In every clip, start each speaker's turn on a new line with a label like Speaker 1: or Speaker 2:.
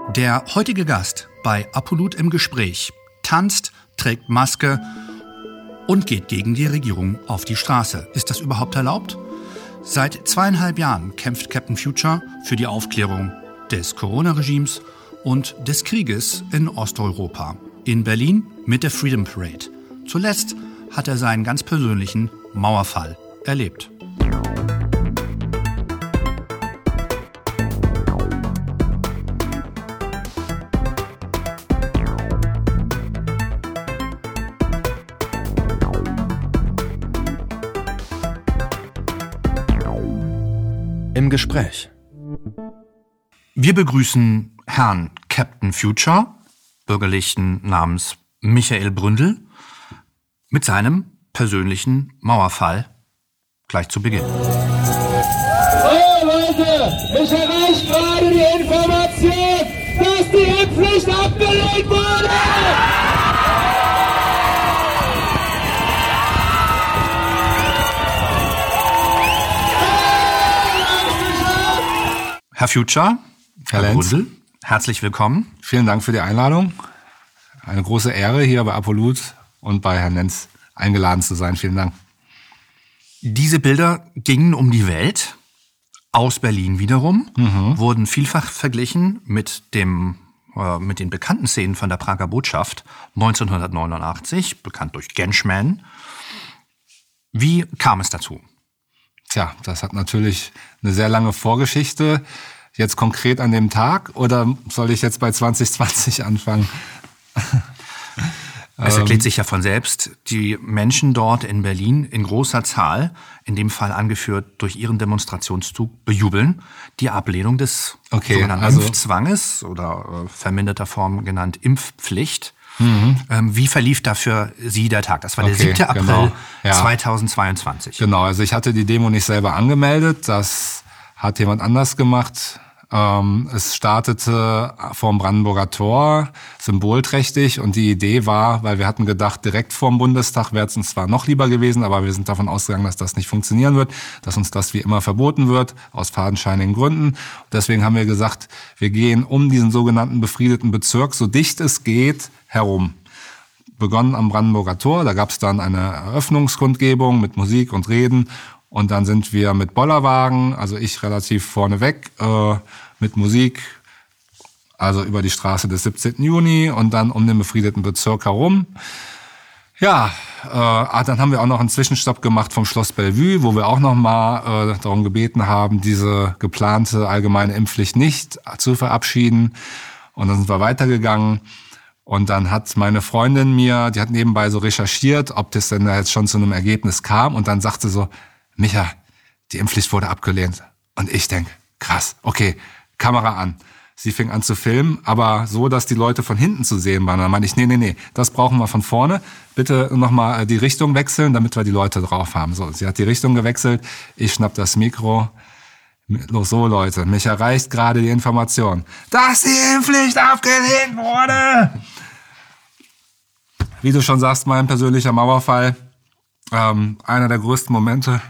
Speaker 1: Der heutige Gast bei Apollut im Gespräch tanzt, trägt Maske und geht gegen die Regierung auf die Straße. Ist das überhaupt erlaubt? Seit 2,5 Jahren kämpft Captain Future für die Aufklärung des Corona-Regimes und des Krieges in Osteuropa. In Berlin mit der Freedom Parade. Zuletzt hat er seinen ganz persönlichen Mauerfall erlebt.
Speaker 2: Im Gespräch.
Speaker 1: Wir begrüßen Herrn Captain Future, bürgerlichen Namens Michael Bründel, mit seinem persönlichen Mauerfall gleich zu Beginn.
Speaker 3: Oh Leute, mich erreicht gerade die Information, dass die Impfpflicht abgelehnt wurde!
Speaker 1: Herr Future, Herr Bründel, herzlich willkommen.
Speaker 4: Vielen Dank für die Einladung. Eine große Ehre, hier bei Apollut und bei Herrn Nenz eingeladen zu sein. Vielen Dank.
Speaker 1: Diese Bilder gingen um die Welt, aus Berlin wiederum, wurden vielfach verglichen mit den bekannten Szenen von der Prager Botschaft 1989, bekannt durch Genschman. Wie kam es dazu?
Speaker 4: Tja, das hat natürlich eine sehr lange Vorgeschichte. Jetzt konkret an dem Tag oder soll ich jetzt bei 2020 anfangen?
Speaker 1: Es erklärt sich ja von selbst. Die Menschen dort in Berlin in großer Zahl, in dem Fall angeführt durch ihren Demonstrationszug, bejubeln die Ablehnung des sogenannten Impfzwanges oder verminderter Form genannt Impfpflicht. Wie verlief da für Sie der Tag? Das war der 7. April 2022.
Speaker 4: Genau, also ich hatte die Demo nicht selber angemeldet, das hat jemand anders gemacht. Es startete vorm Brandenburger Tor, symbolträchtig, und die Idee war, weil wir hatten gedacht, direkt vorm Bundestag wäre es uns zwar noch lieber gewesen, aber wir sind davon ausgegangen, dass das nicht funktionieren wird, dass uns das wie immer verboten wird, aus fadenscheinigen Gründen. Deswegen haben wir gesagt, wir gehen um diesen sogenannten befriedeten Bezirk, so dicht es geht, herum. Begonnen am Brandenburger Tor, da gab es dann eine Eröffnungskundgebung mit Musik und Reden. Und dann sind wir mit Bollerwagen, also ich relativ vorneweg, mit Musik, also über die Straße des 17. Juni und dann um den befriedeten Bezirk herum. Ja, dann haben wir auch noch einen Zwischenstopp gemacht vom Schloss Bellevue, wo wir auch nochmal darum gebeten haben, diese geplante allgemeine Impfpflicht nicht zu verabschieden. Und dann sind wir weitergegangen. Und dann hat meine Freundin mir, die hat nebenbei so recherchiert, ob das denn da jetzt schon zu einem Ergebnis kam. Und dann sagte so, Micha, die Impfpflicht wurde abgelehnt. Und ich denke, krass, okay, Kamera an. Sie fing an zu filmen, aber so, dass die Leute von hinten zu sehen waren. Dann meinte ich, nee, das brauchen wir von vorne. Bitte nochmal die Richtung wechseln, damit wir die Leute drauf haben. So, sie hat die Richtung gewechselt, ich schnapp das Mikro. Los, so Leute, mich erreicht gerade die Information, dass die Impfpflicht abgelehnt wurde. Wie du schon sagst, mein persönlicher Mauerfall, einer der größten Momente.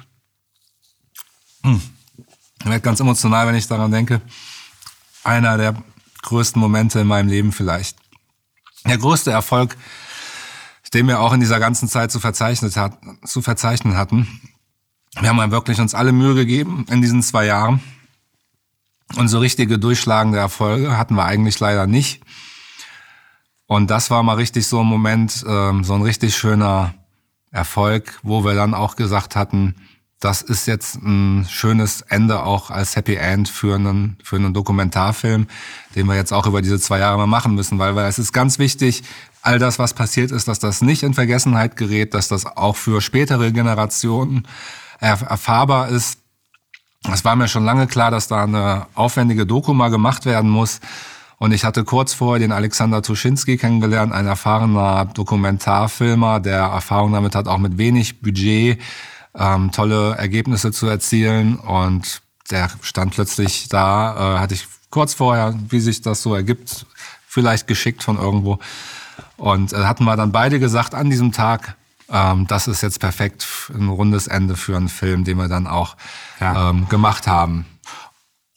Speaker 4: Ich werde ganz emotional, wenn ich daran denke. Einer der größten Momente in meinem Leben vielleicht. Der größte Erfolg, den wir auch in dieser ganzen Zeit zu verzeichnen hatten. Wir haben wirklich uns alle Mühe gegeben in diesen 2 Jahren. Und so richtige durchschlagende Erfolge hatten wir eigentlich leider nicht. Und das war mal richtig so ein Moment, so ein richtig schöner Erfolg, wo wir dann auch gesagt hatten, das ist jetzt ein schönes Ende auch als Happy End für einen Dokumentarfilm, den wir jetzt auch über diese 2 Jahre mal machen müssen, weil es ist ganz wichtig, all das, was passiert ist, dass das nicht in Vergessenheit gerät, dass das auch für spätere Generationen erfahrbar ist. Es war mir schon lange klar, dass da eine aufwendige Doku mal gemacht werden muss. Und ich hatte kurz vorher den Alexander Tuschinski kennengelernt, ein erfahrener Dokumentarfilmer, der Erfahrung damit hat, auch mit wenig Budget tolle Ergebnisse zu erzielen. Und der stand plötzlich da, hatte ich kurz vorher, wie sich das so ergibt, vielleicht geschickt von irgendwo. Und hatten wir dann beide gesagt an diesem Tag, das ist jetzt perfekt, ein rundes Ende für einen Film, den wir dann auch gemacht haben.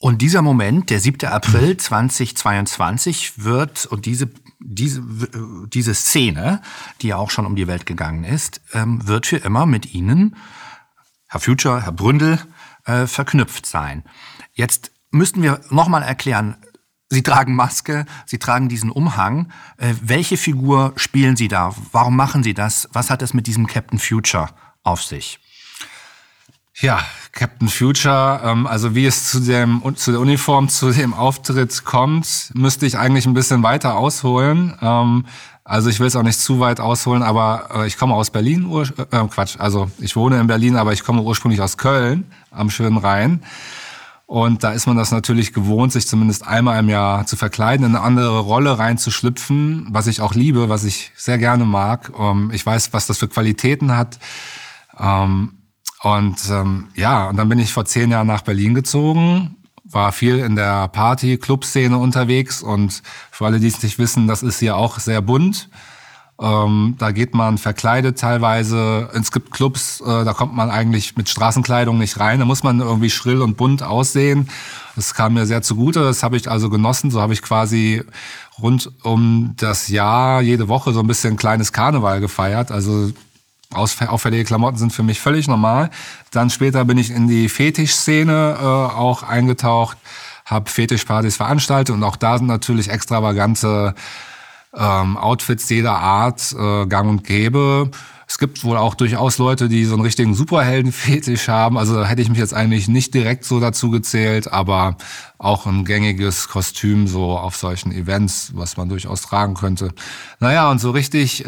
Speaker 1: Und dieser Moment, der 7. April 2022 wird, und diese Szene, die ja auch schon um die Welt gegangen ist, wird für immer mit Ihnen, Herr Future, Herr Bründel, verknüpft sein. Jetzt müssten wir nochmal erklären, Sie tragen Maske, Sie tragen diesen Umhang. Welche Figur spielen Sie da? Warum machen Sie das? Was hat es mit diesem Captain Future auf sich?
Speaker 4: Ja, Captain Future, also wie es zu der Uniform, zu dem Auftritt kommt, müsste ich eigentlich ein bisschen weiter ausholen. Also ich will es auch nicht zu weit ausholen, aber ich komme aus Berlin, also ich wohne in Berlin, aber ich komme ursprünglich aus Köln am schönen Rhein. Und da ist man das natürlich gewohnt, sich zumindest einmal im Jahr zu verkleiden, in eine andere Rolle reinzuschlüpfen, was ich auch liebe, was ich sehr gerne mag. Ich weiß, was das für Qualitäten hat. Und dann bin ich vor 10 Jahren nach Berlin gezogen, war viel in der Party-Club-Szene unterwegs und für alle, die es nicht wissen, das ist hier auch sehr bunt. Da geht man verkleidet teilweise. Es gibt Clubs, da kommt man eigentlich mit Straßenkleidung nicht rein. Da muss man irgendwie schrill und bunt aussehen. Das kam mir sehr zugute. Das habe ich also genossen. So habe ich quasi rund um das Jahr jede Woche so ein bisschen kleines Karneval gefeiert. Also auffällige Klamotten sind für mich völlig normal. Dann später bin ich in die Fetischszene auch eingetaucht, habe Fetischpartys veranstaltet und auch da sind natürlich extravagante Outfits jeder Art gang und gäbe. Es gibt wohl auch durchaus Leute, die so einen richtigen Superhelden-Fetisch haben. Also da hätte ich mich jetzt eigentlich nicht direkt so dazu gezählt, aber auch ein gängiges Kostüm so auf solchen Events, was man durchaus tragen könnte. Naja, und so richtig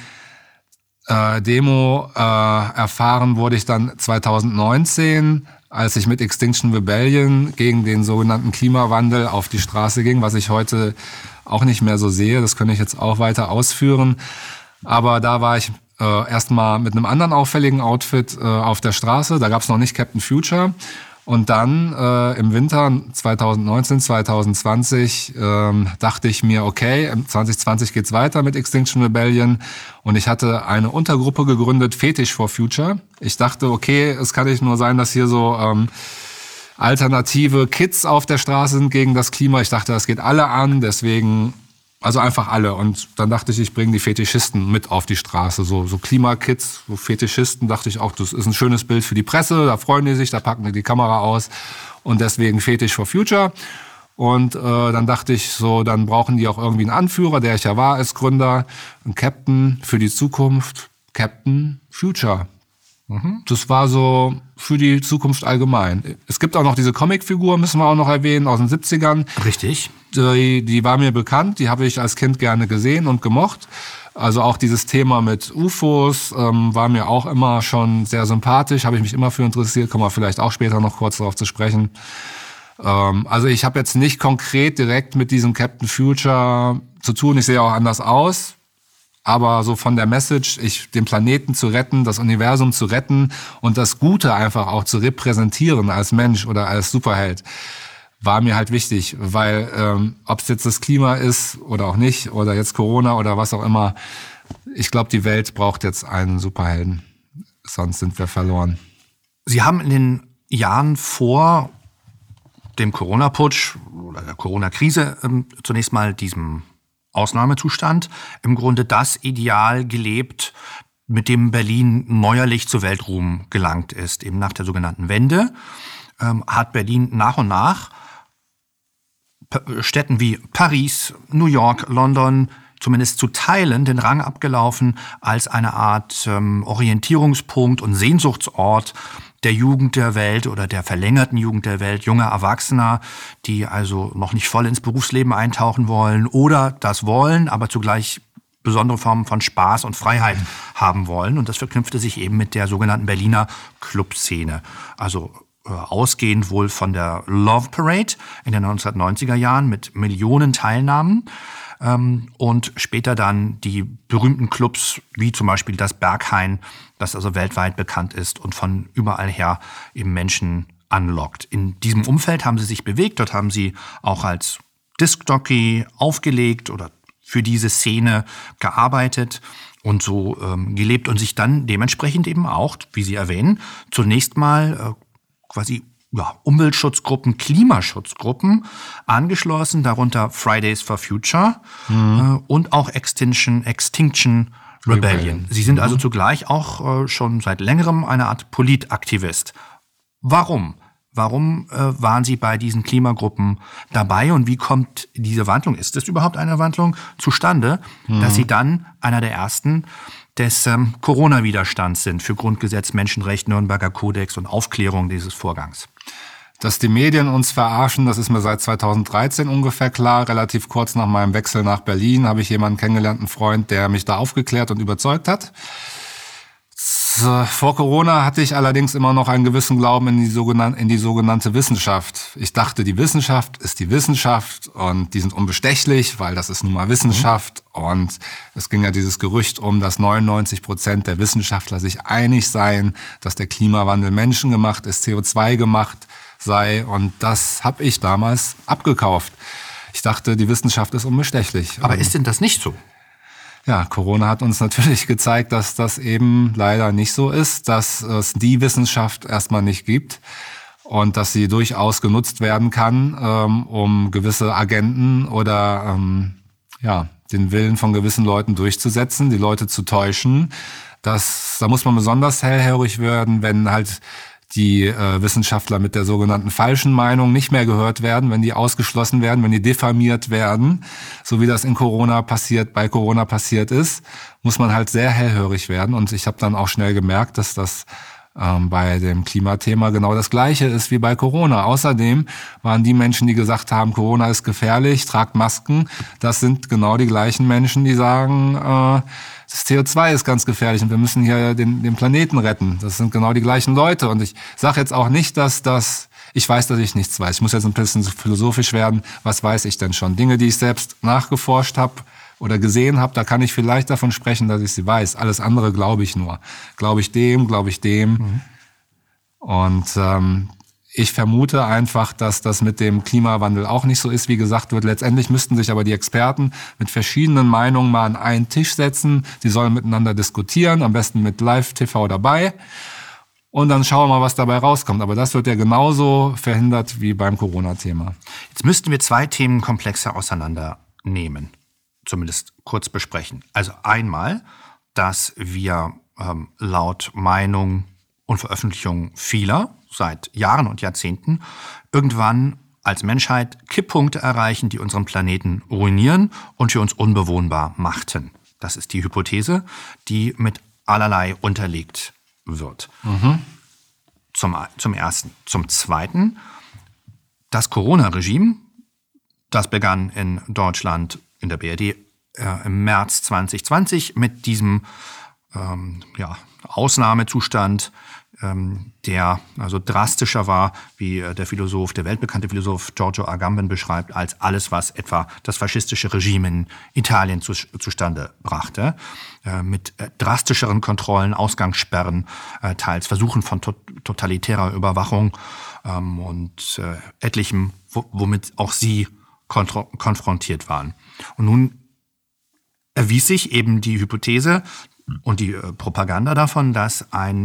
Speaker 4: Demo erfahren wurde ich dann 2019, als ich mit Extinction Rebellion gegen den sogenannten Klimawandel auf die Straße ging, was ich heute auch nicht mehr so sehe. Das könnte ich jetzt auch weiter ausführen. Aber da war ich erstmal mit einem anderen auffälligen Outfit auf der Straße. Da gab es noch nicht Captain Future. Und dann im Winter 2019, 2020 dachte ich mir, okay, 2020 geht's weiter mit Extinction Rebellion. Und ich hatte eine Untergruppe gegründet, Fetish for Future. Ich dachte, okay, es kann nicht nur sein, dass hier so alternative Kids auf der Straße sind gegen das Klima. Ich dachte, das geht alle an, deswegen, also einfach alle. Und dann dachte ich bringe die Fetischisten mit auf die Straße. So Klimakids, so Fetischisten, dachte ich auch, das ist ein schönes Bild für die Presse. Da freuen die sich, da packen die Kamera aus. Und deswegen Fetish for Future. Und dann dachte ich so, dann brauchen die auch irgendwie einen Anführer, der ich ja war als Gründer. Ein Captain für die Zukunft, Captain Future. Das war so für die Zukunft allgemein. Es gibt auch noch diese Comicfigur, müssen wir auch noch erwähnen, aus den 70ern.
Speaker 1: Richtig.
Speaker 4: Die war mir bekannt, die habe ich als Kind gerne gesehen und gemocht. Also auch dieses Thema mit UFOs war mir auch immer schon sehr sympathisch, habe ich mich immer für interessiert, kommen wir vielleicht auch später noch kurz darauf zu sprechen. Also ich habe jetzt nicht konkret direkt mit diesem Captain Future zu tun, ich sehe auch anders aus. Aber so von der Message, den Planeten zu retten, das Universum zu retten und das Gute einfach auch zu repräsentieren als Mensch oder als Superheld, war mir halt wichtig. Weil ob es jetzt das Klima ist oder auch nicht, oder jetzt Corona oder was auch immer, ich glaube, die Welt braucht jetzt einen Superhelden. Sonst sind wir verloren.
Speaker 1: Sie haben in den Jahren vor dem Corona-Putsch oder der Corona-Krise zunächst mal diesem Ausnahmezustand im Grunde das Ideal gelebt, mit dem Berlin neuerlich zu Weltruhm gelangt ist. Eben nach der sogenannten Wende hat Berlin nach und nach Städten wie Paris, New York, London zumindest zu Teilen den Rang abgelaufen als eine Art Orientierungspunkt und Sehnsuchtsort der Jugend der Welt oder der verlängerten Jugend der Welt, junger Erwachsener, die also noch nicht voll ins Berufsleben eintauchen wollen oder das wollen, aber zugleich besondere Formen von Spaß und Freiheit haben wollen. Und das verknüpfte sich eben mit der sogenannten Berliner Clubszene. Also ausgehend wohl von der Love Parade in den 1990er Jahren mit Millionen Teilnahmen und später dann die berühmten Clubs wie zum Beispiel das Berghain, das also weltweit bekannt ist und von überall her eben Menschen anlockt. In diesem Umfeld haben sie sich bewegt, dort haben sie auch als Diskjockey aufgelegt oder für diese Szene gearbeitet und so gelebt und sich dann dementsprechend eben auch, wie Sie erwähnen, zunächst mal quasi Umweltschutzgruppen, Klimaschutzgruppen angeschlossen, darunter Fridays for Future und auch Extinction Rebellion. Sie sind also zugleich auch schon seit längerem eine Art Politaktivist. Warum? Warum waren Sie bei diesen Klimagruppen dabei und wie kommt diese Wandlung, ist es überhaupt eine Wandlung, zustande, dass Sie dann einer der ersten des Corona-Widerstands sind für Grundgesetz, Menschenrecht, Nürnberger Kodex und Aufklärung dieses Vorgangs?
Speaker 4: Dass die Medien uns verarschen, das ist mir seit 2013 ungefähr klar. Relativ kurz nach meinem Wechsel nach Berlin habe ich jemanden kennengelernt, einen Freund, der mich da aufgeklärt und überzeugt hat. Vor Corona hatte ich allerdings immer noch einen gewissen Glauben in die sogenannte Wissenschaft. Ich dachte, die Wissenschaft ist die Wissenschaft und die sind unbestechlich, weil das ist nun mal Wissenschaft. Und es ging ja dieses Gerücht um, dass 99% der Wissenschaftler sich einig seien, dass der Klimawandel menschengemacht ist, CO2 gemacht sei. Und das habe ich damals abgekauft. Ich dachte, die Wissenschaft ist unbestechlich.
Speaker 1: Aber ist denn das nicht so?
Speaker 4: Ja, Corona hat uns natürlich gezeigt, dass das eben leider nicht so ist, dass es die Wissenschaft erstmal nicht gibt und dass sie durchaus genutzt werden kann, um gewisse Agenten oder den Willen von gewissen Leuten durchzusetzen, die Leute zu täuschen. Da muss man besonders hellhörig werden, wenn halt die Wissenschaftler mit der sogenannten falschen Meinung nicht mehr gehört werden, wenn die ausgeschlossen werden, wenn die diffamiert werden, so wie das bei Corona passiert ist, muss man halt sehr hellhörig werden. Und ich habe dann auch schnell gemerkt, dass das bei dem Klimathema genau das Gleiche ist wie bei Corona. Außerdem waren die Menschen, die gesagt haben, Corona ist gefährlich, tragt Masken, das sind genau die gleichen Menschen, die sagen, das CO2 ist ganz gefährlich und wir müssen hier den Planeten retten. Das sind genau die gleichen Leute. Und ich sage jetzt auch nicht, ich weiß, dass ich nichts weiß. Ich muss jetzt ein bisschen philosophisch werden. Was weiß ich denn schon? Dinge, die ich selbst nachgeforscht habe oder gesehen habe, da kann ich vielleicht davon sprechen, dass ich sie weiß. Alles andere glaube ich nur. Glaube ich dem. Und ich vermute einfach, dass das mit dem Klimawandel auch nicht so ist, wie gesagt wird. Letztendlich müssten sich aber die Experten mit verschiedenen Meinungen mal an einen Tisch setzen. Die sollen miteinander diskutieren, am besten mit Live-TV dabei. Und dann schauen wir mal, was dabei rauskommt. Aber das wird ja genauso verhindert wie beim Corona-Thema.
Speaker 1: Jetzt müssten wir zwei Themenkomplexe auseinandernehmen, zumindest kurz besprechen. Also einmal, dass wir laut Meinung und Veröffentlichung vieler seit Jahren und Jahrzehnten irgendwann als Menschheit Kipppunkte erreichen, die unseren Planeten ruinieren und für uns unbewohnbar machten. Das ist die Hypothese, die mit allerlei unterlegt wird. Zum Ersten. Zum Zweiten, das Corona-Regime, das begann in Deutschland, in der BRD, im März 2020 mit diesem Ausnahmezustand, der also drastischer war, wie der weltbekannte Philosoph Giorgio Agamben beschreibt, als alles, was etwa das faschistische Regime in Italien zustande brachte, mit drastischeren Kontrollen, Ausgangssperren, teils Versuchen von totalitärer Überwachung und etlichem, womit auch sie konfrontiert waren. Und nun erwies sich eben die Hypothese und die Propaganda davon, dass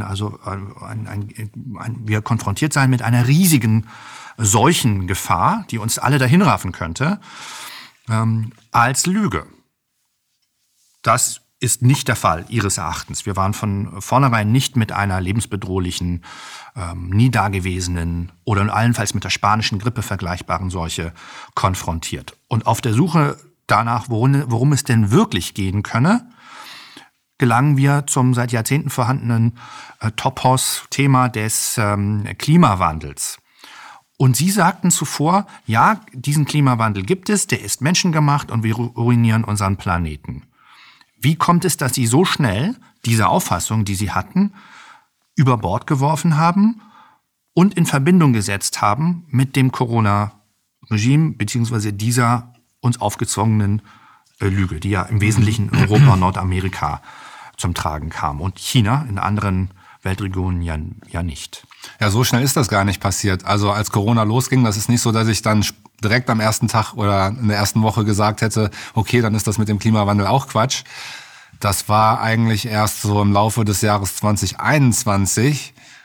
Speaker 1: wir konfrontiert seien mit einer riesigen Seuchengefahr, die uns alle dahinraffen könnte, als Lüge. Das ist nicht der Fall, Ihres Erachtens. Wir waren von vornherein nicht mit einer lebensbedrohlichen, nie dagewesenen oder allenfalls mit der spanischen Grippe vergleichbaren Seuche konfrontiert. Und auf der Suche danach, worum es denn wirklich gehen könne, gelangen wir zum seit Jahrzehnten vorhandenen Topos-Thema des Klimawandels. Und Sie sagten zuvor, ja, diesen Klimawandel gibt es, der ist menschengemacht und wir ruinieren unseren Planeten. Wie kommt es, dass Sie so schnell diese Auffassung, die Sie hatten, über Bord geworfen haben und in Verbindung gesetzt haben mit dem Corona-Regime bzw. dieser uns aufgezwungenen Lüge, die ja im Wesentlichen in Europa und Nordamerika zum Tragen kam und China in anderen Weltregionen ja nicht.
Speaker 4: Ja, so schnell ist das gar nicht passiert. Also als Corona losging, das ist nicht so, dass ich dann direkt am ersten Tag oder in der ersten Woche gesagt hätte, okay, dann ist das mit dem Klimawandel auch Quatsch. Das war eigentlich erst so im Laufe des Jahres 2021,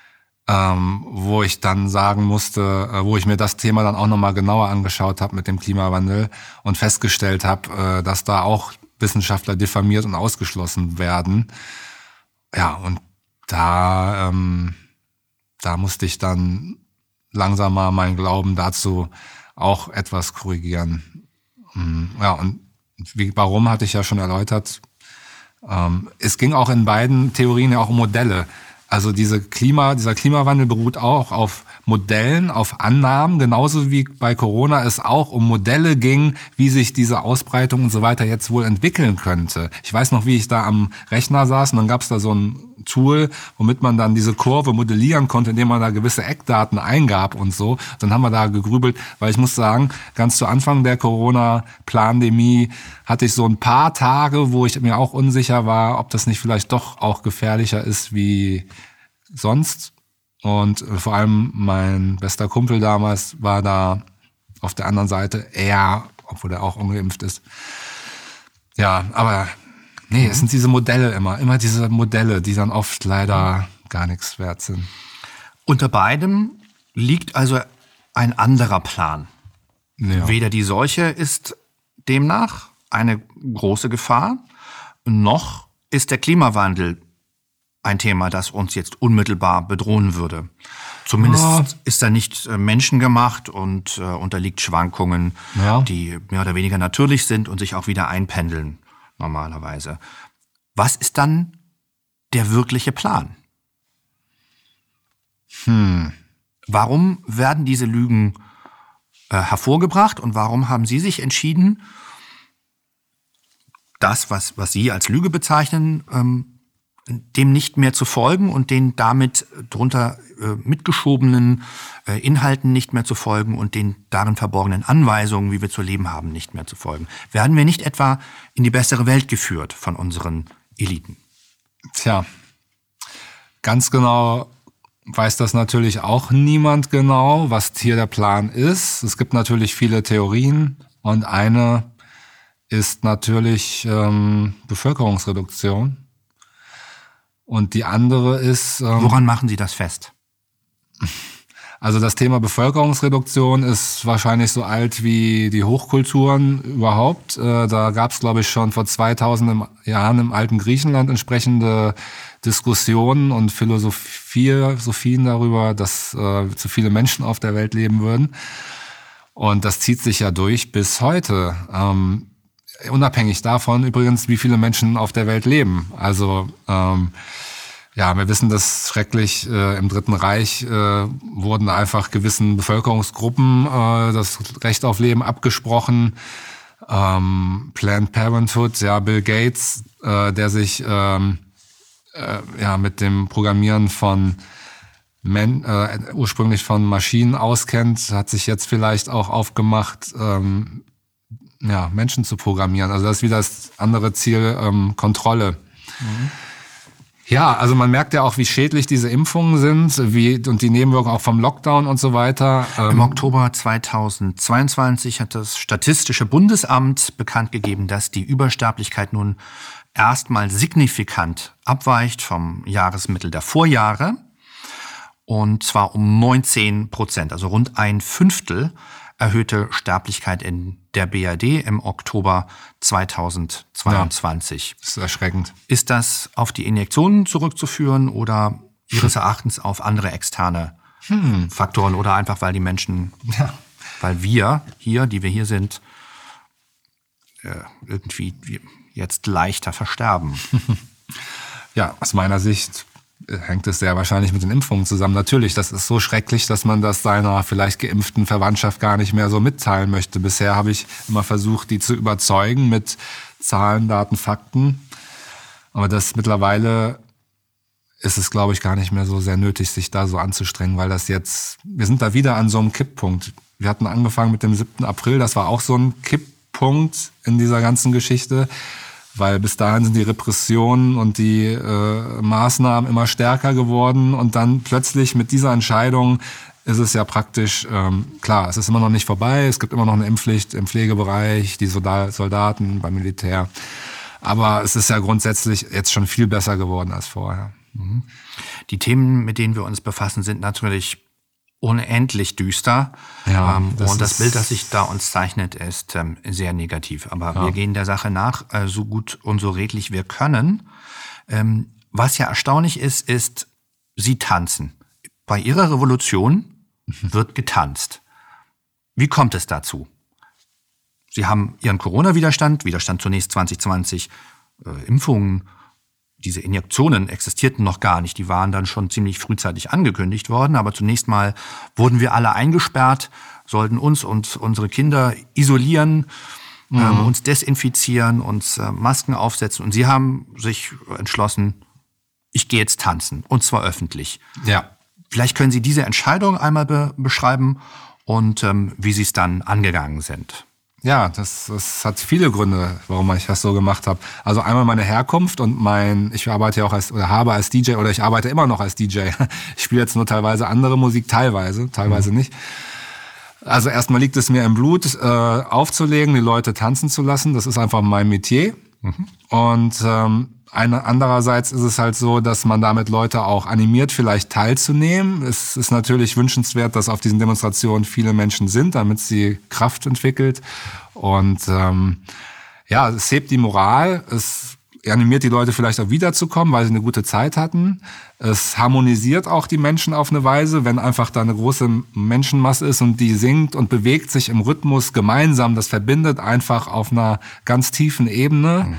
Speaker 4: wo ich dann sagen musste, wo ich mir das Thema dann auch nochmal genauer angeschaut habe mit dem Klimawandel und festgestellt habe, dass da auch Wissenschaftler diffamiert und ausgeschlossen werden. Ja, und da musste ich dann langsam mal meinen Glauben dazu auch etwas korrigieren. Ja, und warum, hatte ich ja schon erläutert. Es ging auch in beiden Theorien ja auch um Modelle. Also dieser Klimawandel beruht auch auf Modellen, auf Annahmen, genauso wie bei Corona es auch um Modelle ging, wie sich diese Ausbreitung und so weiter jetzt wohl entwickeln könnte. Ich weiß noch, wie ich da am Rechner saß und dann gab es da so ein Tool, womit man dann diese Kurve modellieren konnte, indem man da gewisse Eckdaten eingab und so. Dann haben wir da gegrübelt, weil ich muss sagen, ganz zu Anfang der Corona-Pandemie hatte ich so ein paar Tage, wo ich mir auch unsicher war, ob das nicht vielleicht doch auch gefährlicher ist wie sonst. Und vor allem mein bester Kumpel damals war da auf der anderen Seite, obwohl er auch ungeimpft ist. Ja, aber nee, es sind diese Modelle immer diese Modelle, die dann oft leider gar nichts wert sind.
Speaker 1: Unter beidem liegt also ein anderer Plan. Ja. Weder die Seuche ist demnach eine große Gefahr, noch ist der Klimawandel ein Thema, das uns jetzt unmittelbar bedrohen würde. Zumindest ist er nicht menschengemacht und unterliegt Schwankungen, die mehr oder weniger natürlich sind und sich auch wieder einpendeln normalerweise. Was ist dann der wirkliche Plan? Warum werden diese Lügen hervorgebracht und warum haben Sie sich entschieden, das, was Sie als Lüge bezeichnen, dem nicht mehr zu folgen und den damit drunter mitgeschobenen Inhalten nicht mehr zu folgen und den darin verborgenen Anweisungen, wie wir zu leben haben, nicht mehr zu folgen? Werden wir nicht etwa in die bessere Welt geführt von unseren Eliten?
Speaker 4: Tja, ganz genau weiß das natürlich auch niemand genau, was hier der Plan ist. Es gibt natürlich viele Theorien und eine ist natürlich Bevölkerungsreduktion. Und die andere ist...
Speaker 1: Woran machen Sie das fest?
Speaker 4: Also das Thema Bevölkerungsreduktion ist wahrscheinlich so alt wie die Hochkulturen überhaupt. Da gab es, glaube ich, schon vor 2000 Jahren im alten Griechenland entsprechende Diskussionen und Philosophien darüber, dass zu viele Menschen auf der Welt leben würden. Und das zieht sich ja durch bis heute. Unabhängig davon übrigens, wie viele Menschen auf der Welt leben. Also wir wissen das schrecklich. Im Dritten Reich wurden einfach gewissen Bevölkerungsgruppen das Recht auf Leben abgesprochen. Planned Parenthood, Bill Gates, der sich mit dem Programmieren von ursprünglich von Maschinen auskennt, hat sich jetzt vielleicht auch aufgemacht, Menschen zu programmieren. Also das ist wieder das andere Ziel, Kontrolle. Ja, also man merkt ja auch, wie schädlich diese Impfungen sind und die Nebenwirkungen auch vom Lockdown und so weiter.
Speaker 1: Im Oktober 2022 hat das Statistische Bundesamt bekannt gegeben, dass die Übersterblichkeit nun erstmal signifikant abweicht vom Jahresmittel der Vorjahre. Und zwar um 19%, also rund 1/5 erhöhte Sterblichkeit in der BRD im Oktober 2022.
Speaker 4: Ja, das ist erschreckend.
Speaker 1: Ist das auf die Injektionen zurückzuführen oder Ihres Erachtens auf andere externe Faktoren oder einfach, weil die Menschen, weil wir hier, die wir hier sind, irgendwie jetzt leichter versterben?
Speaker 4: Ja, aus meiner Sicht hängt es sehr wahrscheinlich mit den Impfungen zusammen. Natürlich, das ist so schrecklich, dass man das seiner vielleicht geimpften Verwandtschaft gar nicht mehr so mitteilen möchte. Bisher habe ich immer versucht, die zu überzeugen mit Zahlen, Daten, Fakten. Aber das mittlerweile ist es, glaube ich, gar nicht mehr so sehr nötig, sich da so anzustrengen, weil wir sind da wieder an so einem Kipppunkt. Wir hatten angefangen mit dem 7. April, das war auch so ein Kipppunkt in dieser ganzen Geschichte. Weil bis dahin sind die Repressionen und die Maßnahmen immer stärker geworden und dann plötzlich mit dieser Entscheidung ist es ja praktisch, klar, es ist immer noch nicht vorbei, es gibt immer noch eine Impfpflicht im Pflegebereich, die Soldaten beim Militär, Aber es ist ja grundsätzlich jetzt schon viel besser geworden als vorher.
Speaker 1: Die Themen, mit denen wir uns befassen, sind natürlich unendlich düster.
Speaker 4: Ja,
Speaker 1: und das Bild, das sich da uns zeichnet, ist sehr negativ. Aber wir gehen der Sache nach, so gut und so redlich wir können. Was ja erstaunlich ist, Sie tanzen. Bei Ihrer Revolution wird getanzt. Wie kommt es dazu? Sie haben Ihren Corona-Widerstand zunächst 2020, Impfungen, diese Injektionen existierten noch gar nicht. Die waren dann schon ziemlich frühzeitig angekündigt worden. Aber zunächst mal wurden wir alle eingesperrt, sollten uns und unsere Kinder isolieren, uns desinfizieren, uns Masken aufsetzen. Und Sie haben sich entschlossen, ich gehe jetzt tanzen. Und zwar öffentlich.
Speaker 4: Ja.
Speaker 1: Vielleicht können Sie diese Entscheidung einmal beschreiben und wie Sie es dann angegangen sind.
Speaker 4: Ja, das hat viele Gründe, warum ich das so gemacht habe. Also einmal meine Herkunft und ich arbeite ja auch habe als DJ oder ich arbeite immer noch als DJ. Ich spiele jetzt nur teilweise andere Musik, teilweise nicht. Also erstmal liegt es mir im Blut, aufzulegen, die Leute tanzen zu lassen. Das ist einfach mein Metier. Und andererseits ist es halt so, dass man damit Leute auch animiert, vielleicht teilzunehmen. Es ist natürlich wünschenswert, dass auf diesen Demonstrationen viele Menschen sind, damit sie Kraft entwickelt. Und es hebt die Moral, es animiert die Leute vielleicht auch wiederzukommen, weil sie eine gute Zeit hatten. Es harmonisiert auch die Menschen auf eine Weise, wenn einfach da eine große Menschenmasse ist und die singt und bewegt sich im Rhythmus gemeinsam. Das verbindet einfach auf einer ganz tiefen Ebene.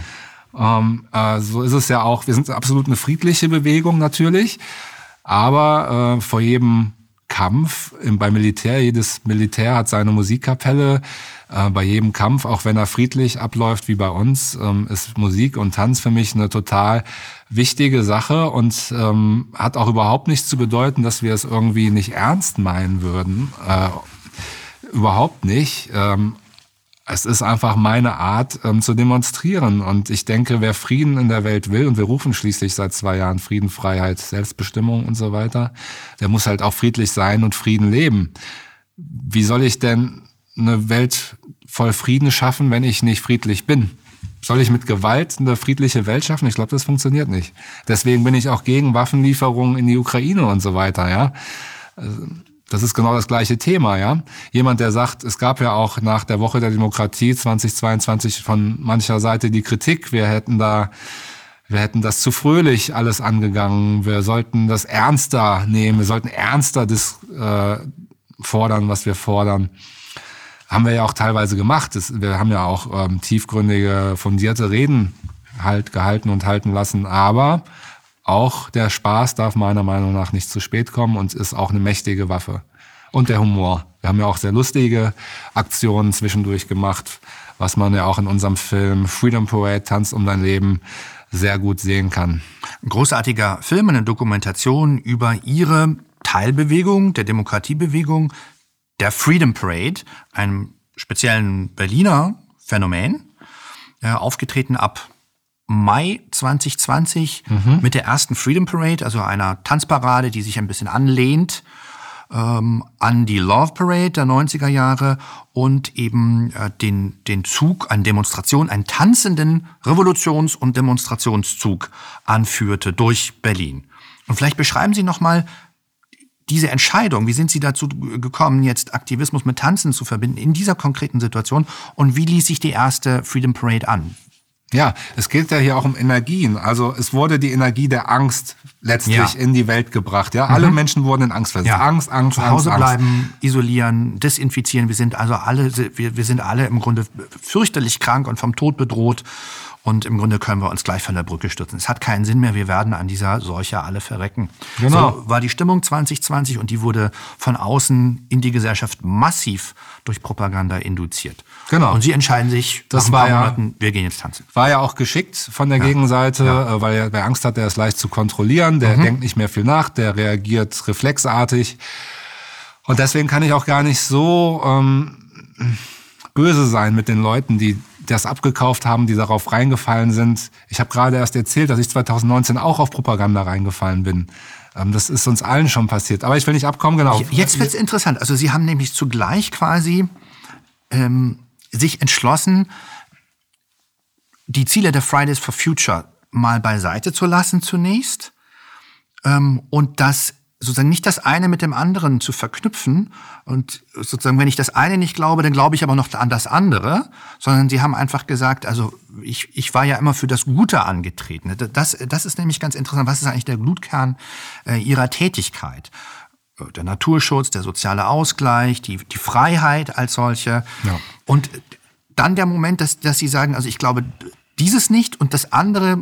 Speaker 4: So ist es ja auch. Wir sind absolut eine friedliche Bewegung natürlich, aber vor jedem Kampf beim Militär, jedes Militär hat seine Musikkapelle. Bei jedem Kampf, auch wenn er friedlich abläuft wie bei uns, ist Musik und Tanz für mich eine total wichtige Sache und hat auch überhaupt nichts zu bedeuten, dass wir es irgendwie nicht ernst meinen würden. Überhaupt nicht. Es ist einfach meine Art zu demonstrieren. Und ich denke, wer Frieden in der Welt will, und wir rufen schließlich seit 2 Jahren Frieden, Freiheit, Selbstbestimmung und so weiter, der muss halt auch friedlich sein und Frieden leben. Wie soll ich denn eine Welt voll Frieden schaffen, wenn ich nicht friedlich bin? Soll ich mit Gewalt eine friedliche Welt schaffen? Ich glaube, das funktioniert nicht. Deswegen bin ich auch gegen Waffenlieferungen in die Ukraine und so weiter, ja. Das ist genau das gleiche Thema, ja. Jemand, der sagt, es gab ja auch nach der Woche der Demokratie 2022 von mancher Seite die Kritik, wir hätten das zu fröhlich alles angegangen, wir sollten das ernster nehmen, wir sollten ernster fordern, was wir fordern. Haben wir ja auch teilweise gemacht. Wir haben ja auch tiefgründige, fundierte Reden gehalten und halten lassen, aber auch der Spaß darf meiner Meinung nach nicht zu spät kommen und ist auch eine mächtige Waffe. Und der Humor. Wir haben ja auch sehr lustige Aktionen zwischendurch gemacht, was man ja auch in unserem Film Freedom Parade, Tanz um dein Leben, sehr gut sehen kann.
Speaker 1: Ein großartiger Film, eine Dokumentation über Ihre Teilbewegung, der Demokratiebewegung, der Freedom Parade, einem speziellen Berliner Phänomen, aufgetreten ab Mai 2020 mit der ersten Freedom Parade, also einer Tanzparade, die sich ein bisschen anlehnt an die Love Parade der 90er Jahre und eben den Zug, eine Demonstration, einen tanzenden Revolutions- und Demonstrationszug anführte durch Berlin. Und vielleicht beschreiben Sie nochmal diese Entscheidung, wie sind Sie dazu gekommen, jetzt Aktivismus mit Tanzen zu verbinden in dieser konkreten Situation und wie ließ sich die erste Freedom Parade an?
Speaker 4: Ja, es geht ja hier auch um Energien. Also es wurde die Energie der Angst letztlich in die Welt gebracht. Ja, alle Menschen wurden in Angst versetzt.
Speaker 1: Ja.
Speaker 4: Angst,
Speaker 1: zu Hause bleiben, isolieren, desinfizieren. Wir sind alle im Grunde fürchterlich krank und vom Tod bedroht. Und im Grunde können wir uns gleich von der Brücke stürzen. Es hat keinen Sinn mehr, wir werden an dieser Seuche alle verrecken.
Speaker 4: Genau.
Speaker 1: So war die Stimmung 2020 und die wurde von außen in die Gesellschaft massiv durch Propaganda induziert.
Speaker 4: Genau.
Speaker 1: Und Sie entscheiden sich,
Speaker 4: das
Speaker 1: nach ein
Speaker 4: war
Speaker 1: paar Monaten, wir gehen jetzt tanzen.
Speaker 4: War ja auch geschickt von der Gegenseite, weil wer Angst hat, der ist leicht zu kontrollieren, der denkt nicht mehr viel nach, der reagiert reflexartig. Und deswegen kann ich auch gar nicht so böse sein mit den Leuten, die das abgekauft haben, die darauf reingefallen sind. Ich habe gerade erst erzählt, dass ich 2019 auch auf Propaganda reingefallen bin. Das ist uns allen schon passiert. Aber ich will nicht abkommen, genau.
Speaker 1: Jetzt wird's interessant. Also Sie haben nämlich zugleich quasi sich entschlossen, die Ziele der Fridays for Future mal beiseite zu lassen zunächst und das sozusagen nicht das eine mit dem anderen zu verknüpfen und sozusagen, wenn ich das eine nicht glaube, dann glaube ich aber noch an das andere, sondern sie haben einfach gesagt, also ich war ja immer für das Gute angetreten. Das ist nämlich ganz interessant. Was ist eigentlich der Blutkern ihrer Tätigkeit? Der Naturschutz, der soziale Ausgleich, die Freiheit als solche. Ja. Und dann der Moment, dass sie sagen, also ich glaube dieses nicht und das andere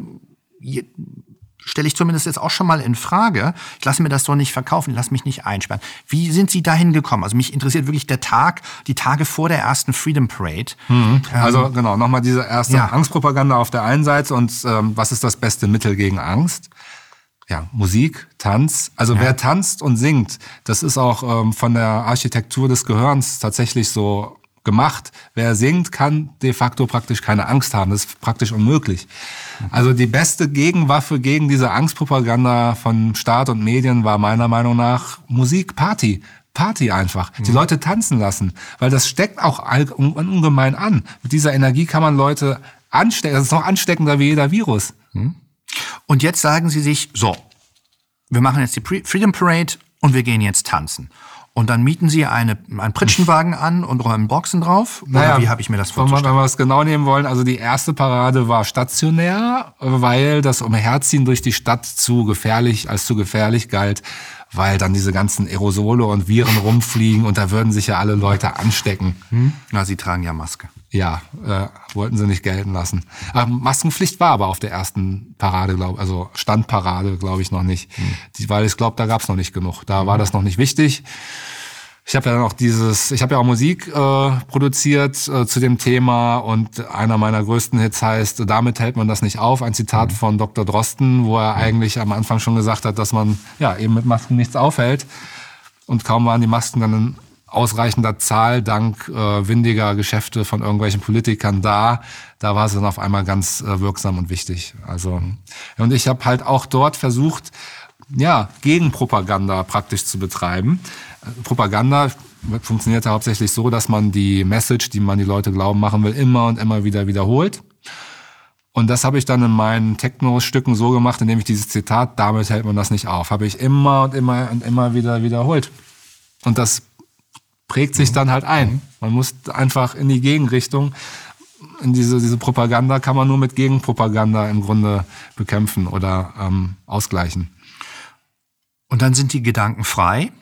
Speaker 1: stelle ich zumindest jetzt auch schon mal in Frage. Ich lasse mir das so nicht verkaufen, ich lasse mich nicht einsperren. Wie sind Sie dahin gekommen? Also mich interessiert wirklich die Tage vor der ersten Freedom Parade.
Speaker 4: Also genau, nochmal diese erste Angstpropaganda auf der einen Seite und was ist das beste Mittel gegen Angst? Ja, Musik, Tanz. Also wer tanzt und singt, das ist auch von der Architektur des Gehirns tatsächlich so gemacht. Wer singt, kann de facto praktisch keine Angst haben. Das ist praktisch unmöglich. Also die beste Gegenwaffe gegen diese Angstpropaganda von Staat und Medien war meiner Meinung nach Musik, Party. Party einfach. Die Leute tanzen lassen. Weil das steckt auch ungemein an. Mit dieser Energie kann man Leute anstecken. Das ist noch ansteckender wie jeder Virus.
Speaker 1: Und jetzt sagen Sie sich, so, wir machen jetzt die Freedom Parade und wir gehen jetzt tanzen. Und dann mieten Sie einen Pritschenwagen an und räumen Boxen drauf? Oder wie habe ich mir das vorzustellen?
Speaker 4: Wenn wir es genau nehmen wollen, also die erste Parade war stationär, weil das Umherziehen durch die Stadt als zu gefährlich galt, weil dann diese ganzen Aerosole und Viren rumfliegen und da würden sich ja alle Leute anstecken.
Speaker 1: Na, Sie tragen ja Maske.
Speaker 4: Ja, wollten sie nicht gelten lassen. Maskenpflicht war aber auf der ersten Parade, also Standparade, glaube ich, noch nicht. Weil ich glaube, da gab es noch nicht genug. Da war das noch nicht wichtig. Ich habe ja dann auch auch Musik produziert zu dem Thema und einer meiner größten Hits heißt, damit hält man das nicht auf. Ein Zitat von Dr. Drosten, wo er eigentlich am Anfang schon gesagt hat, dass man ja eben mit Masken nichts aufhält. Und kaum waren die Masken dann in ausreichender Zahl dank windiger Geschäfte von irgendwelchen Politikern da war es dann auf einmal ganz wirksam und wichtig. Also und ich habe halt auch dort versucht, Gegenpropaganda praktisch zu betreiben. Propaganda funktioniert ja hauptsächlich so, dass man die Message, die man die Leute glauben machen will, immer und immer wieder wiederholt. Und das habe ich dann in meinen Techno-Stücken so gemacht, indem ich dieses Zitat, damit hält man das nicht auf, habe ich immer und immer wieder wiederholt. Und das prägt sich dann halt ein. Man muss einfach in die Gegenrichtung. In diese Propaganda kann man nur mit Gegenpropaganda im Grunde bekämpfen oder ausgleichen.
Speaker 1: Und dann sind die Gedanken frei.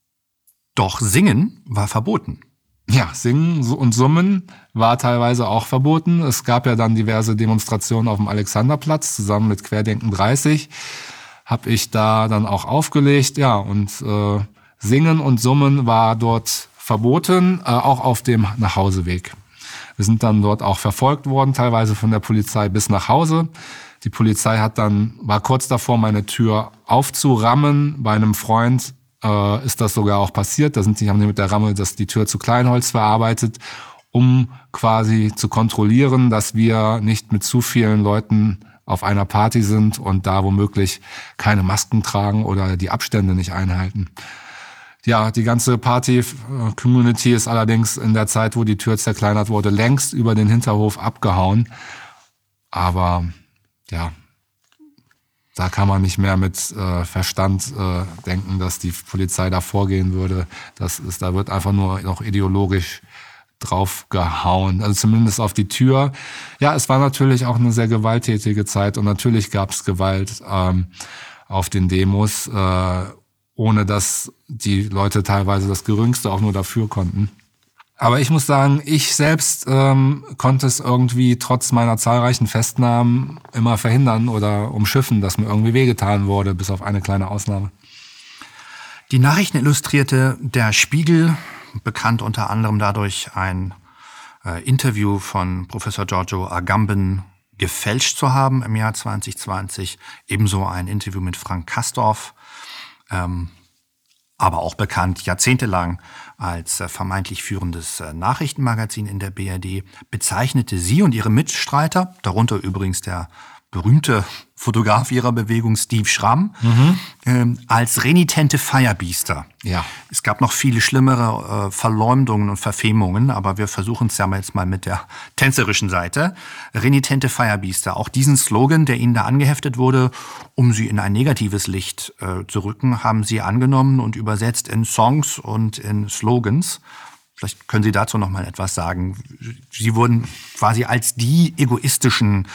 Speaker 1: Doch Singen war verboten.
Speaker 4: Ja, Singen und Summen war teilweise auch verboten. Es gab ja dann diverse Demonstrationen auf dem Alexanderplatz, zusammen mit Querdenken 30. Habe ich da dann auch aufgelegt. Ja, und Singen und Summen war dort verboten, auch auf dem Nachhauseweg. Wir sind dann dort auch verfolgt worden, teilweise von der Polizei bis nach Hause. Die Polizei war kurz davor, meine Tür aufzurammen. Bei einem Freund ist das sogar auch passiert. Haben die mit der Ramme die Tür zu Kleinholz verarbeitet, um quasi zu kontrollieren, dass wir nicht mit zu vielen Leuten auf einer Party sind und da womöglich keine Masken tragen oder die Abstände nicht einhalten. Ja, die ganze Party-Community ist allerdings in der Zeit, wo die Tür zerkleinert wurde, längst über den Hinterhof abgehauen. Aber ja, da kann man nicht mehr mit Verstand denken, dass die Polizei da vorgehen würde. Da wird einfach nur noch ideologisch draufgehauen, also zumindest auf die Tür. Ja, es war natürlich auch eine sehr gewalttätige Zeit und natürlich gab es Gewalt auf den Demos, ohne dass die Leute teilweise das Geringste auch nur dafür konnten. Aber ich muss sagen, ich selbst konnte es irgendwie trotz meiner zahlreichen Festnahmen immer verhindern oder umschiffen, dass mir irgendwie wehgetan wurde, bis auf eine kleine Ausnahme.
Speaker 1: Die Nachrichten illustrierte der Spiegel, bekannt unter anderem dadurch, ein Interview von Professor Giorgio Agamben gefälscht zu haben im Jahr 2020. Ebenso ein Interview mit Frank Kastorf, aber auch bekannt jahrzehntelang als vermeintlich führendes Nachrichtenmagazin in der BRD, bezeichnete sie und ihre Mitstreiter, darunter übrigens der berühmte Fotograf ihrer Bewegung, Steve Schramm, als renitente Firebeaster.
Speaker 4: Ja.
Speaker 1: Es gab noch viele schlimmere Verleumdungen und Verfemungen, aber wir versuchen es ja jetzt mal mit der tänzerischen Seite. Renitente Firebeaster, auch diesen Slogan, der Ihnen da angeheftet wurde, um Sie in ein negatives Licht zu rücken, haben Sie angenommen und übersetzt in Songs und in Slogans. Vielleicht können Sie dazu noch mal etwas sagen. Sie wurden quasi als die egoistischen,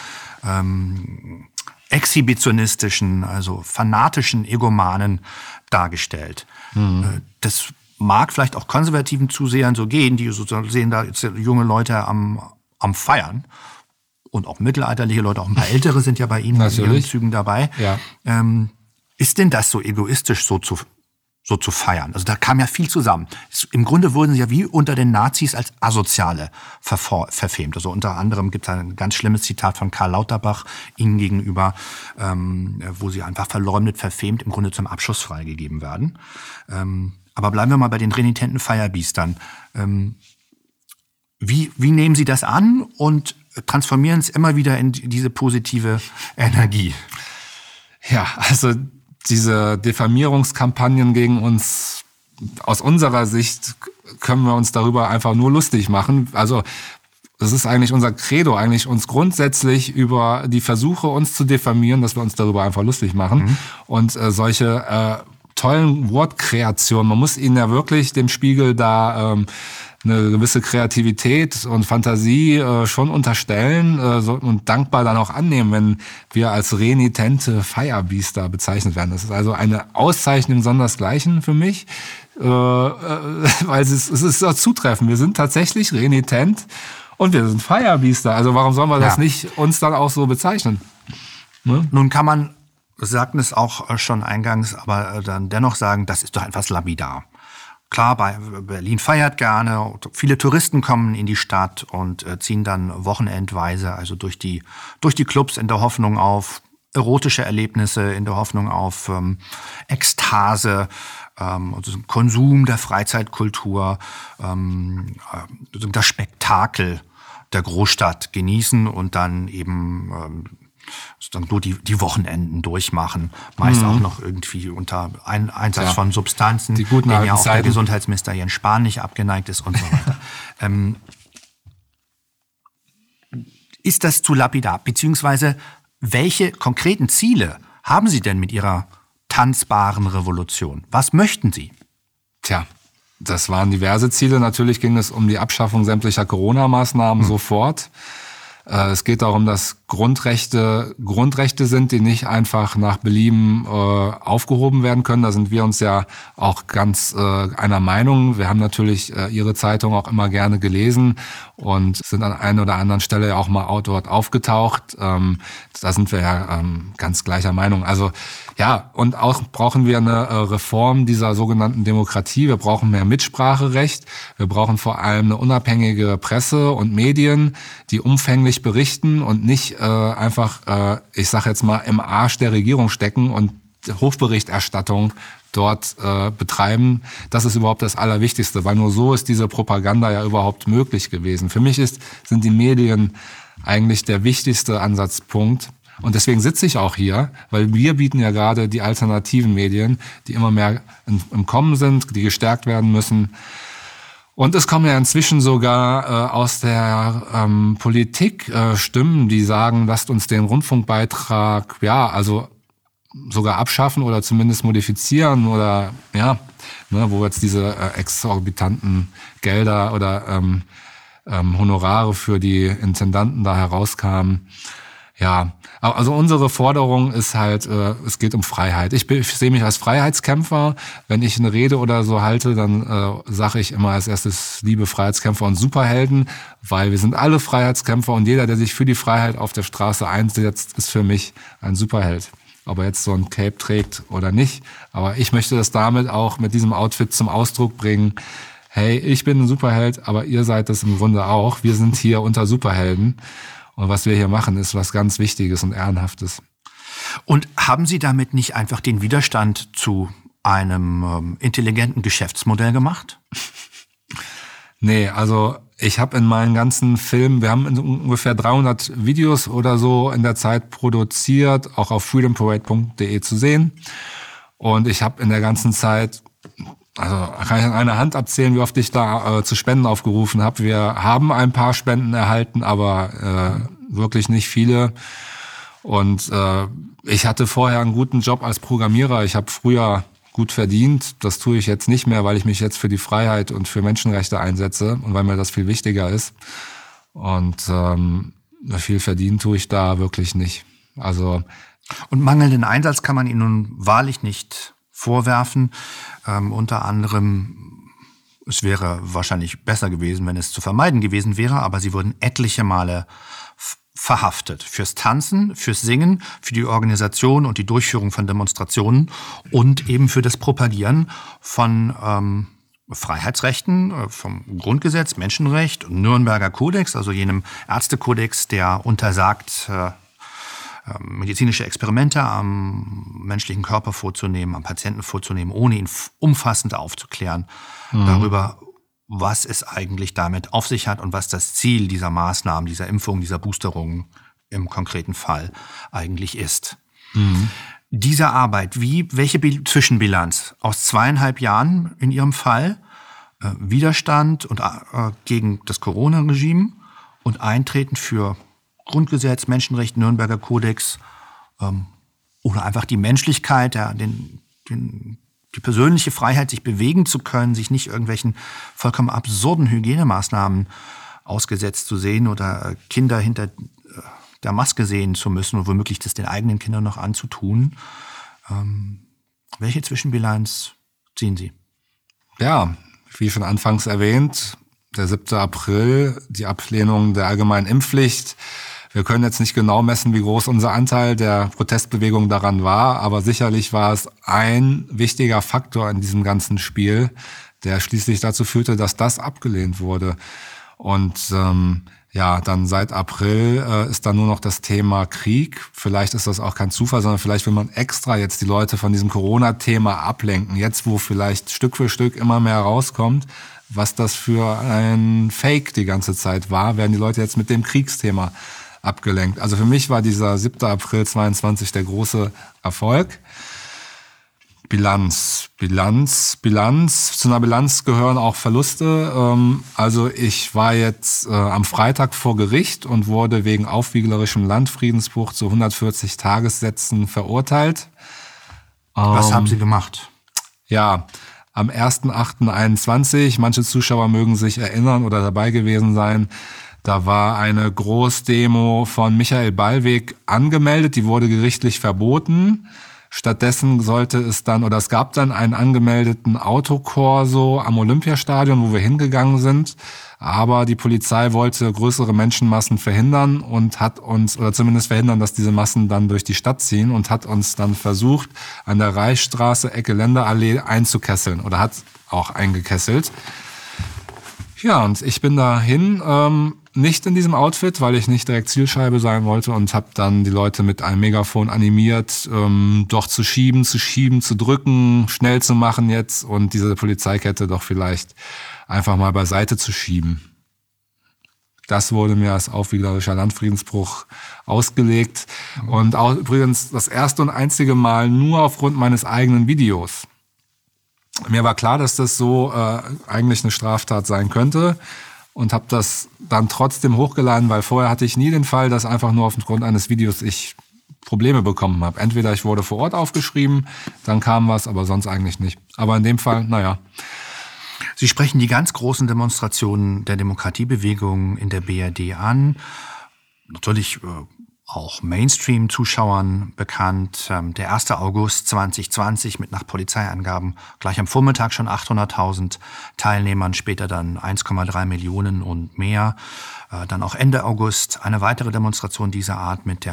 Speaker 1: exhibitionistischen, also fanatischen Egomanen dargestellt. Das mag vielleicht auch konservativen Zusehern so gehen, die so sehen, da jetzt junge Leute am Feiern. Und auch mittelalterliche Leute, auch ein paar Ältere sind ja bei Ihnen in Ihren Zügen dabei.
Speaker 4: Ja.
Speaker 1: Ist denn das so egoistisch, so zu feiern? Also da kam ja viel zusammen. Im Grunde wurden sie ja wie unter den Nazis als Asoziale verfemt. Also unter anderem gibt es ein ganz schlimmes Zitat von Karl Lauterbach ihnen gegenüber, wo sie einfach verleumdet, verfemt, im Grunde zum Abschuss freigegeben werden. Aber bleiben wir mal bei den renitenten Firebeastern. Wie nehmen Sie das an und transformieren es immer wieder in diese positive Energie?
Speaker 4: Ja, also diese Diffamierungskampagnen gegen uns, aus unserer Sicht können wir uns darüber einfach nur lustig machen. Also das ist eigentlich unser Credo, eigentlich uns grundsätzlich über die Versuche, uns zu diffamieren, dass wir uns darüber einfach lustig machen. Und solche tollen Wortkreationen, man muss ihnen ja wirklich dem Spiegel da eine gewisse Kreativität und Fantasie schon unterstellen und dankbar dann auch annehmen, wenn wir als renitente Firebeaster bezeichnet werden. Das ist also eine Auszeichnung sondersgleichen für mich, weil es ist auch zutreffend. Wir sind tatsächlich renitent und wir sind Firebeaster. Also warum sollen wir das nicht uns dann auch so bezeichnen? Ne?
Speaker 1: Nun kann man, wir sagten es auch schon eingangs, aber dann dennoch sagen, das ist doch etwas lapidar. Klar, Berlin feiert gerne, viele Touristen kommen in die Stadt und ziehen dann wochenendweise, also durch die Clubs in der Hoffnung auf erotische Erlebnisse, in der Hoffnung auf Ekstase, also Konsum der Freizeitkultur, das Spektakel der Großstadt genießen und dann eben dann nur die Wochenenden durchmachen. Meist auch noch irgendwie unter Einsatz von Substanzen,
Speaker 4: die guten
Speaker 1: denen ja auch
Speaker 4: Zeiten.
Speaker 1: der Gesundheitsminister Jens Spahn nicht abgeneigt ist und so weiter. Ist das zu lapidar? Beziehungsweise welche konkreten Ziele haben Sie denn mit Ihrer tanzbaren Revolution? Was möchten Sie?
Speaker 4: Tja, das waren diverse Ziele. Natürlich ging es um die Abschaffung sämtlicher Corona-Maßnahmen sofort. Es geht darum, dass Grundrechte sind, die nicht einfach nach Belieben aufgehoben werden können. Da sind wir uns ja auch ganz einer Meinung. Wir haben natürlich Ihre Zeitung auch immer gerne gelesen und sind an einer oder anderen Stelle ja auch mal dort aufgetaucht. Da sind wir ja ganz gleicher Meinung. Also ja, und auch brauchen wir eine Reform dieser sogenannten Demokratie. Wir brauchen mehr Mitspracherecht. Wir brauchen vor allem eine unabhängige Presse und Medien, die umfänglich berichten und nicht einfach, ich sage jetzt mal, im Arsch der Regierung stecken und Hofberichterstattung dort betreiben. Das ist überhaupt das Allerwichtigste, weil nur so ist diese Propaganda ja überhaupt möglich gewesen. Für mich sind die Medien eigentlich der wichtigste Ansatzpunkt. Und deswegen sitze ich auch hier, weil wir bieten ja gerade die alternativen Medien, die immer mehr im Kommen sind, die gestärkt werden müssen. Und es kommen ja inzwischen sogar aus der Politik Stimmen, die sagen, lasst uns den Rundfunkbeitrag, also sogar abschaffen oder zumindest modifizieren oder wo jetzt diese exorbitanten Gelder oder Honorare für die Intendanten da herauskamen. Ja, also unsere Forderung ist halt, es geht um Freiheit. Ich sehe mich als Freiheitskämpfer. Wenn ich eine Rede oder so halte, dann sage ich immer als erstes, liebe Freiheitskämpfer und Superhelden, weil wir sind alle Freiheitskämpfer und jeder, der sich für die Freiheit auf der Straße einsetzt, ist für mich ein Superheld. Ob er jetzt so ein Cape trägt oder nicht. Aber ich möchte das damit auch mit diesem Outfit zum Ausdruck bringen. Hey, ich bin ein Superheld, aber ihr seid es im Grunde auch. Wir sind hier unter Superhelden. Und was wir hier machen, ist was ganz Wichtiges und Ehrenhaftes.
Speaker 1: Und haben Sie damit nicht einfach den Widerstand zu einem intelligenten Geschäftsmodell gemacht?
Speaker 4: Nee, also Ich habe in meinen ganzen Filmen, wir haben ungefähr 300 Videos oder so in der Zeit produziert, auch auf freedomparade.de zu sehen. Und ich habe in der ganzen Zeit, also kann ich an einer Hand abzählen, wie oft ich da zu Spenden aufgerufen habe. Wir haben ein paar Spenden erhalten, aber wirklich nicht viele. Und ich hatte vorher einen guten Job als Programmierer. Ich habe früher gut verdient. Das tue ich jetzt nicht mehr, weil ich mich jetzt für die Freiheit und für Menschenrechte einsetze und weil mir das viel wichtiger ist. Und viel verdienen tue ich da wirklich nicht. Also
Speaker 1: und mangelnden Einsatz kann man Ihnen nun wahrlich nicht vorwerfen. Unter anderem, es wäre wahrscheinlich besser gewesen, wenn es zu vermeiden gewesen wäre, aber Sie wurden etliche Male verhaftet. Fürs Tanzen, fürs Singen, für die Organisation und die Durchführung von Demonstrationen und eben für das Propagieren von Freiheitsrechten, vom Grundgesetz, Menschenrecht und Nürnberger Kodex, also jenem Ärztekodex, der untersagt, medizinische Experimente am menschlichen Körper vorzunehmen, am Patienten vorzunehmen, ohne ihn umfassend aufzuklären darüber, was es eigentlich damit auf sich hat und was das Ziel dieser Maßnahmen, dieser Impfung, dieser Boosterung im konkreten Fall eigentlich ist. Diese Arbeit, welche Zwischenbilanz aus 2,5 Jahren in Ihrem Fall, Widerstand und gegen das Corona-Regime und Eintreten für Grundgesetz, Menschenrecht, Nürnberger Kodex oder einfach die Menschlichkeit, die persönliche Freiheit, sich bewegen zu können, sich nicht irgendwelchen vollkommen absurden Hygienemaßnahmen ausgesetzt zu sehen oder Kinder hinter der Maske sehen zu müssen und womöglich das den eigenen Kindern noch anzutun. Welche Zwischenbilanz ziehen Sie?
Speaker 4: Ja, wie schon anfangs erwähnt, der 7. April, die Ablehnung der allgemeinen Impfpflicht. Wir können jetzt nicht genau messen, wie groß unser Anteil der Protestbewegung daran war, aber sicherlich war es ein wichtiger Faktor in diesem ganzen Spiel, der schließlich dazu führte, dass das abgelehnt wurde. Und dann seit April ist dann nur noch das Thema Krieg. Vielleicht ist das auch kein Zufall, sondern vielleicht will man extra jetzt die Leute von diesem Corona-Thema ablenken. Jetzt, wo vielleicht Stück für Stück immer mehr rauskommt, was das für ein Fake die ganze Zeit war, werden die Leute jetzt mit dem Kriegsthema abgelenkt. Also für mich war dieser 7. April 22 der große Erfolg. Bilanz. Zu einer Bilanz gehören auch Verluste. Also ich war jetzt am Freitag vor Gericht und wurde wegen aufwieglerischen Landfriedensbruch zu 140 Tagessätzen verurteilt.
Speaker 1: Was haben Sie gemacht?
Speaker 4: Ja, am 1.8.21, manche Zuschauer mögen sich erinnern oder dabei gewesen sein, da war eine Großdemo von Michael Ballweg angemeldet, die wurde gerichtlich verboten. Stattdessen es gab dann einen angemeldeten Autokorso am Olympiastadion, wo wir hingegangen sind. Aber die Polizei wollte größere Menschenmassen verhindern und zumindest verhindern, dass diese Massen dann durch die Stadt ziehen und hat uns dann versucht, an der Reichsstraße, Ecke Länderallee einzukesseln oder hat auch eingekesselt. Ja, und ich bin dahin, nicht in diesem Outfit, weil ich nicht direkt Zielscheibe sein wollte und habe dann die Leute mit einem Megafon animiert, doch zu schieben, zu drücken, schnell zu machen jetzt und diese Polizeikette doch vielleicht einfach mal beiseite zu schieben. Das wurde mir als aufwieglerischer Landfriedensbruch ausgelegt und auch übrigens das erste und einzige Mal nur aufgrund meines eigenen Videos. Mir war klar, dass das so eigentlich eine Straftat sein könnte und habe das dann trotzdem hochgeladen, weil vorher hatte ich nie den Fall, dass einfach nur aufgrund eines Videos ich Probleme bekommen habe. Entweder ich wurde vor Ort aufgeschrieben, dann kam was, aber sonst eigentlich nicht. Aber in dem Fall, naja.
Speaker 1: Sie sprechen die ganz großen Demonstrationen der Demokratiebewegung in der BRD an. Natürlich auch Mainstream-Zuschauern bekannt. Der 1. August 2020 mit nach Polizeiangaben gleich am Vormittag schon 800.000 Teilnehmern, später dann 1,3 Millionen und mehr. Dann auch Ende August eine weitere Demonstration dieser Art mit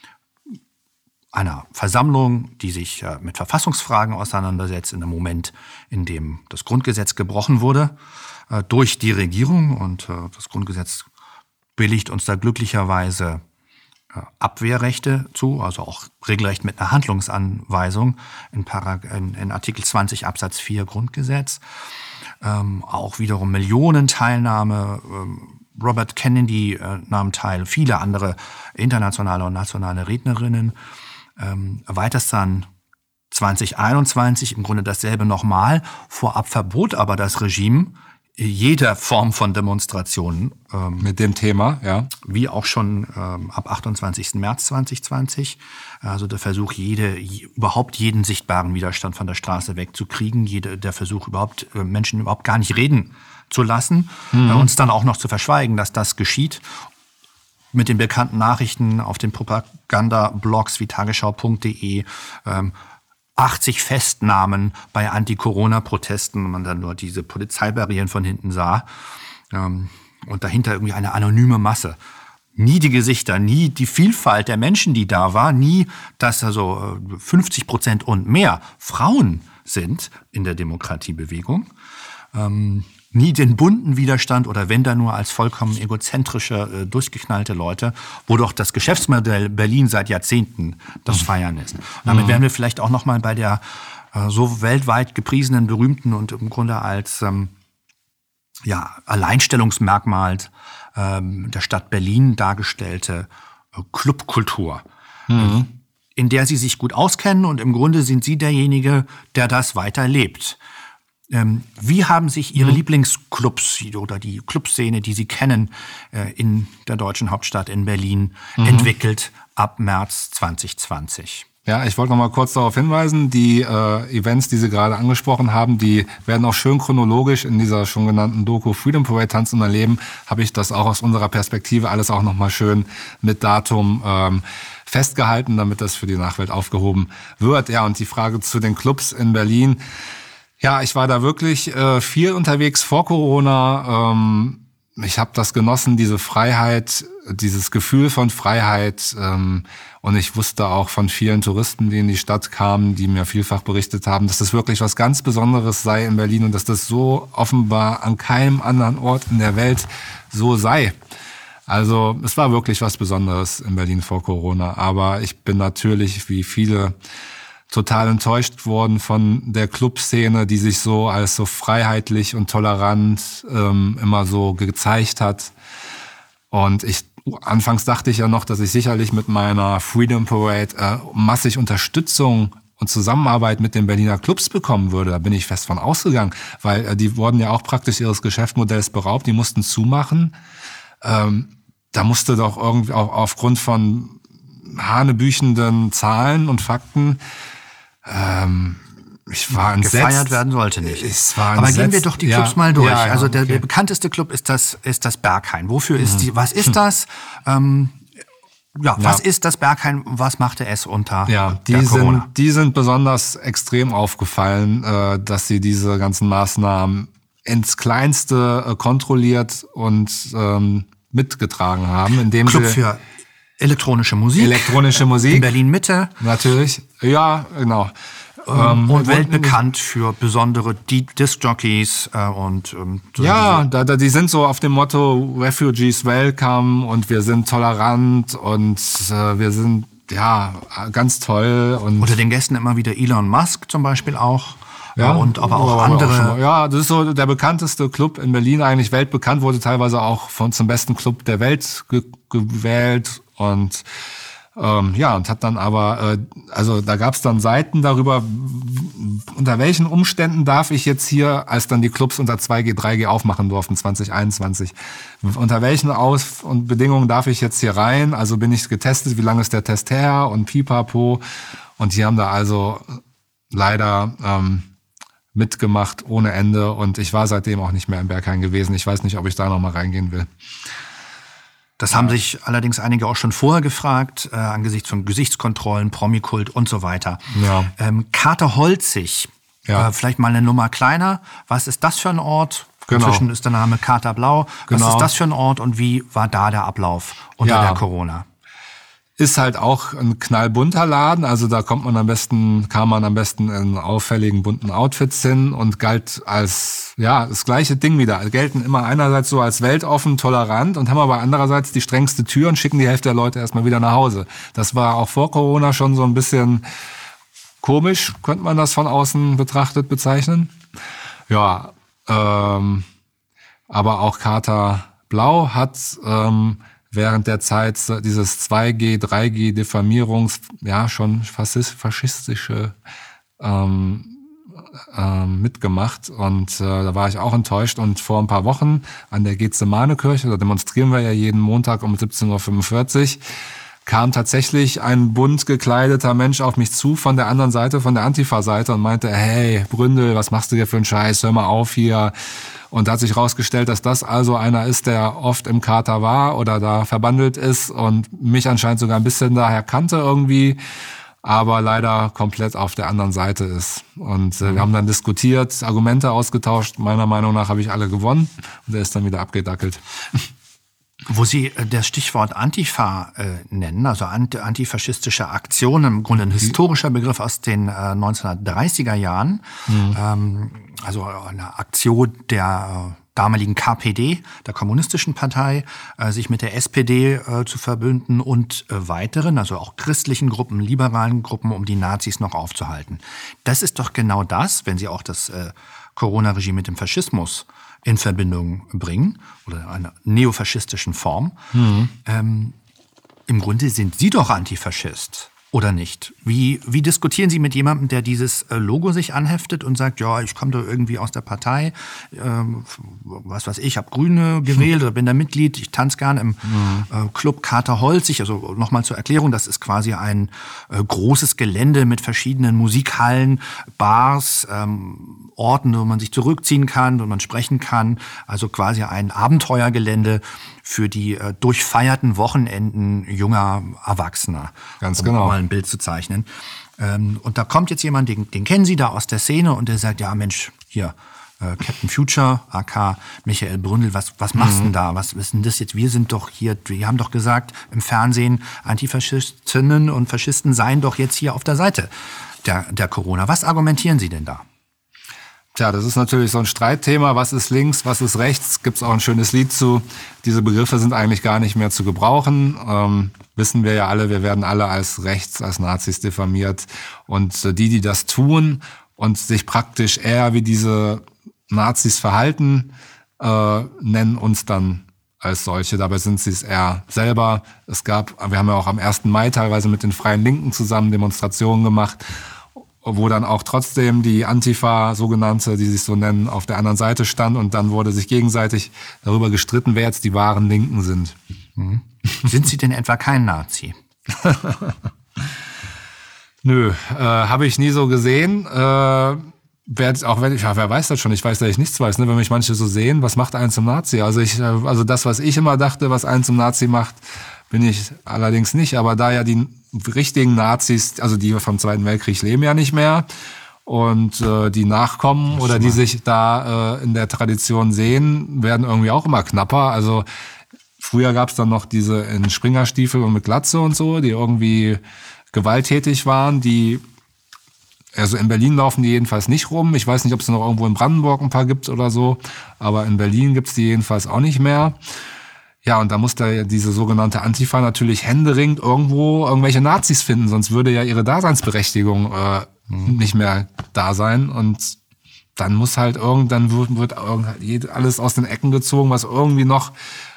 Speaker 1: einer Versammlung, die sich mit Verfassungsfragen auseinandersetzt, in einem Moment, in dem das Grundgesetz gebrochen wurde durch die Regierung. Und das Grundgesetz billigt uns da glücklicherweise Abwehrrechte zu, also auch regelrecht mit einer Handlungsanweisung in Artikel 20 Absatz 4 Grundgesetz. auch wiederum Millionenteilnahme. Robert Kennedy nahm teil, viele andere internationale und nationale Rednerinnen. Weiters dann 2021 im Grunde dasselbe nochmal. Vorab verbot aber das Regime jede Form von Demonstrationen.
Speaker 4: Mit dem Thema, ja.
Speaker 1: Wie auch schon ab 28. März 2020. Also der Versuch, überhaupt jeden sichtbaren Widerstand von der Straße wegzukriegen. Der Versuch, Menschen überhaupt gar nicht reden zu lassen. Uns dann auch noch zu verschweigen, dass das geschieht. Mit den bekannten Nachrichten auf den Propaganda-Blogs wie tagesschau.de, 80 Festnahmen bei Anti-Corona-Protesten und man dann nur diese Polizeibarrieren von hinten sah. Und dahinter irgendwie eine anonyme Masse. Nie die Gesichter, nie die Vielfalt der Menschen, die da war, nie, dass 50% und mehr Frauen sind in der Demokratiebewegung. Nie den bunten Widerstand oder wenn da nur als vollkommen egozentrische, durchgeknallte Leute, wo doch das Geschäftsmodell Berlin seit Jahrzehnten das Feiern ist. Und damit wären wir vielleicht auch nochmal bei der so weltweit gepriesenen, berühmten und im Grunde als Alleinstellungsmerkmal der Stadt Berlin dargestellte Clubkultur, in der Sie sich gut auskennen und im Grunde sind Sie derjenige, der das weiterlebt. Wie haben sich Ihre Lieblingsclubs oder die Clubszene, die Sie kennen, in der deutschen Hauptstadt in Berlin entwickelt ab März 2020?
Speaker 4: Ja, ich wollte noch mal kurz darauf hinweisen, die Events, die Sie gerade angesprochen haben, die werden auch schön chronologisch in dieser schon genannten Doku Freedom Parade Tanzen und Erleben, habe ich das auch aus unserer Perspektive alles auch noch mal schön mit Datum festgehalten, damit das für die Nachwelt aufgehoben wird. Ja, und die Frage zu den Clubs in Berlin. Ja, ich war da wirklich viel unterwegs vor Corona. Ich habe das genossen, diese Freiheit, dieses Gefühl von Freiheit. Und ich wusste auch von vielen Touristen, die in die Stadt kamen, die mir vielfach berichtet haben, dass das wirklich was ganz Besonderes sei in Berlin und dass das so offenbar an keinem anderen Ort in der Welt so sei. Also es war wirklich was Besonderes in Berlin vor Corona. Aber ich bin natürlich, wie viele, total enttäuscht worden von der Clubszene, die sich so als so freiheitlich und tolerant immer so gezeigt hat. Und anfangs dachte ich ja noch, dass ich sicherlich mit meiner Freedom Parade massig Unterstützung und Zusammenarbeit mit den Berliner Clubs bekommen würde. Da bin ich fest von ausgegangen, weil die wurden ja auch praktisch ihres Geschäftsmodells beraubt. Die mussten zumachen. Da musste doch irgendwie auch aufgrund von hanebüchenden Zahlen und Fakten ich war entsetzt.
Speaker 1: Gefeiert werden sollte nicht.
Speaker 4: Aber
Speaker 1: gehen wir doch die Clubs mal durch.
Speaker 4: Ja,
Speaker 1: also der bekannteste Club ist das Berghain. Wofür ist was ist das? Was ist das Berghain? Was machte es unter der Corona?
Speaker 4: Die sind besonders extrem aufgefallen, dass sie diese ganzen Maßnahmen ins Kleinste kontrolliert und mitgetragen haben. Indem
Speaker 1: Club für elektronische Musik. In Berlin-Mitte.
Speaker 4: Natürlich. Ja, genau.
Speaker 1: Und weltbekannt für besondere Disc-Jockeys und
Speaker 4: die sind so auf dem Motto Refugees welcome und wir sind tolerant und wir sind ganz toll. Und
Speaker 1: unter den Gästen immer wieder Elon Musk zum Beispiel auch. Ja, und aber auch andere.
Speaker 4: Das ist so der bekannteste Club in Berlin, eigentlich weltbekannt, wurde teilweise auch zum besten Club der Welt gewählt und und hat dann aber, da gab es dann Seiten darüber, unter welchen Umständen darf ich jetzt hier, als dann die Clubs unter 2G, 3G aufmachen durften, 2021, unter welchen und Bedingungen darf ich jetzt hier rein? Also bin ich getestet, wie lange ist der Test her und pipapo. Und die haben da also leider mitgemacht ohne Ende und ich war seitdem auch nicht mehr im Berghain gewesen. Ich weiß nicht, ob ich da noch mal reingehen will.
Speaker 1: Das haben sich allerdings einige auch schon vorher gefragt, angesichts von Gesichtskontrollen, Promikult und so weiter.
Speaker 4: Ja.
Speaker 1: Kater Holzig, vielleicht mal eine Nummer kleiner. Was ist das für ein Ort?
Speaker 4: Genau.
Speaker 1: Inzwischen ist der Name Kater Blau. Was ist das für ein Ort und wie war da der Ablauf unter der Corona?
Speaker 4: Ist halt auch ein knallbunter Laden, also da kam man am besten in auffälligen bunten Outfits hin und galt als, das gleiche Ding wieder. Gelten immer einerseits so als weltoffen, tolerant und haben aber andererseits die strengste Tür und schicken die Hälfte der Leute erstmal wieder nach Hause. Das war auch vor Corona schon so ein bisschen komisch, könnte man das von außen betrachtet bezeichnen. Ja, aber auch Charta Blau hat während der Zeit dieses 2G, 3G schon faschistische mitgemacht und da war ich auch enttäuscht und vor ein paar Wochen an der Gethsemane-Kirche, da demonstrieren wir ja jeden Montag um 17.45 Uhr, kam tatsächlich ein bunt gekleideter Mensch auf mich zu von der anderen Seite, von der Antifa-Seite und meinte, hey Bründel, was machst du hier für einen Scheiß, hör mal auf hier. Und da hat sich rausgestellt, dass das also einer ist, der oft im Kater war oder da verbandelt ist und mich anscheinend sogar ein bisschen daher kannte irgendwie, aber leider komplett auf der anderen Seite ist. Und wir haben dann diskutiert, Argumente ausgetauscht. Meiner Meinung nach habe ich alle gewonnen und er ist dann wieder abgedackelt.
Speaker 1: Wo Sie das Stichwort Antifa nennen, also antifaschistische Aktion, im Grunde ein historischer Begriff aus den 1930er Jahren, also eine Aktion der damaligen KPD, der Kommunistischen Partei, sich mit der SPD zu verbünden und weiteren, also auch christlichen Gruppen, liberalen Gruppen, um die Nazis noch aufzuhalten. Das ist doch genau das, wenn Sie auch das Corona-Regime mit dem Faschismus in Verbindung bringen oder einer neofaschistischen Form. Im Grunde sind Sie doch Antifaschist, oder nicht? Wie diskutieren Sie mit jemandem, der dieses Logo sich anheftet und sagt, ja, ich komme doch irgendwie aus der Partei, was weiß ich, habe Grüne gewählt oder bin da Mitglied, ich tanze gern im Club Kater Holzig. Also nochmal zur Erklärung, das ist quasi ein großes Gelände mit verschiedenen Musikhallen, Bars, Orten, wo man sich zurückziehen kann, wo man sprechen kann. Also quasi ein Abenteuergelände für die durchfeierten Wochenenden junger Erwachsener.
Speaker 4: Ganz genau.
Speaker 1: Um mal ein Bild zu zeichnen. Und da kommt jetzt jemand, den kennen Sie da aus der Szene und der sagt, ja Mensch, hier, Captain Future, aka Michael Bründel, was machst du denn da? Was ist denn das jetzt? Wir sind doch hier, wir haben doch gesagt im Fernsehen, Antifaschistinnen und Faschisten seien doch jetzt hier auf der Seite der Corona. Was argumentieren Sie denn da?
Speaker 4: Tja, das ist natürlich so ein Streitthema. Was ist links, was ist rechts? Gibt's auch ein schönes Lied zu. Diese Begriffe sind eigentlich gar nicht mehr zu gebrauchen. Wissen wir ja alle, wir werden alle als rechts, als Nazis diffamiert. Und die das tun und sich praktisch eher wie diese Nazis verhalten, nennen uns dann als solche. Dabei sind sie es eher selber. Wir haben ja auch am 1. Mai teilweise mit den Freien Linken zusammen Demonstrationen gemacht, wo dann auch trotzdem die Antifa, sogenannte, die sich so nennen, auf der anderen Seite stand und dann wurde sich gegenseitig darüber gestritten, wer jetzt die wahren Linken sind.
Speaker 1: Sind Sie denn etwa kein Nazi?
Speaker 4: Nö, habe ich nie so gesehen. Wer weiß das schon, ich weiß, dass ich nichts weiß, ne? Wenn mich manche so sehen, was macht einen zum Nazi? Also das, was ich immer dachte, was einen zum Nazi macht, bin ich allerdings nicht. Aber da ja die richtigen Nazis, also die vom Zweiten Weltkrieg leben ja nicht mehr und die nachkommen oder die sich da in der Tradition sehen, werden irgendwie auch immer knapper. Also früher gab es dann noch diese in Springerstiefel und mit Glatze und so, die irgendwie gewalttätig waren, also in Berlin laufen die jedenfalls nicht rum. Ich weiß nicht, ob es noch irgendwo in Brandenburg ein paar gibt oder so, aber in Berlin gibt's die jedenfalls auch nicht mehr. Ja, und da muss da diese sogenannte Antifa natürlich händeringend irgendwelche Nazis finden, sonst würde ja ihre Daseinsberechtigung nicht mehr da sein. Und dann muss halt wird alles aus den Ecken gezogen, was irgendwie noch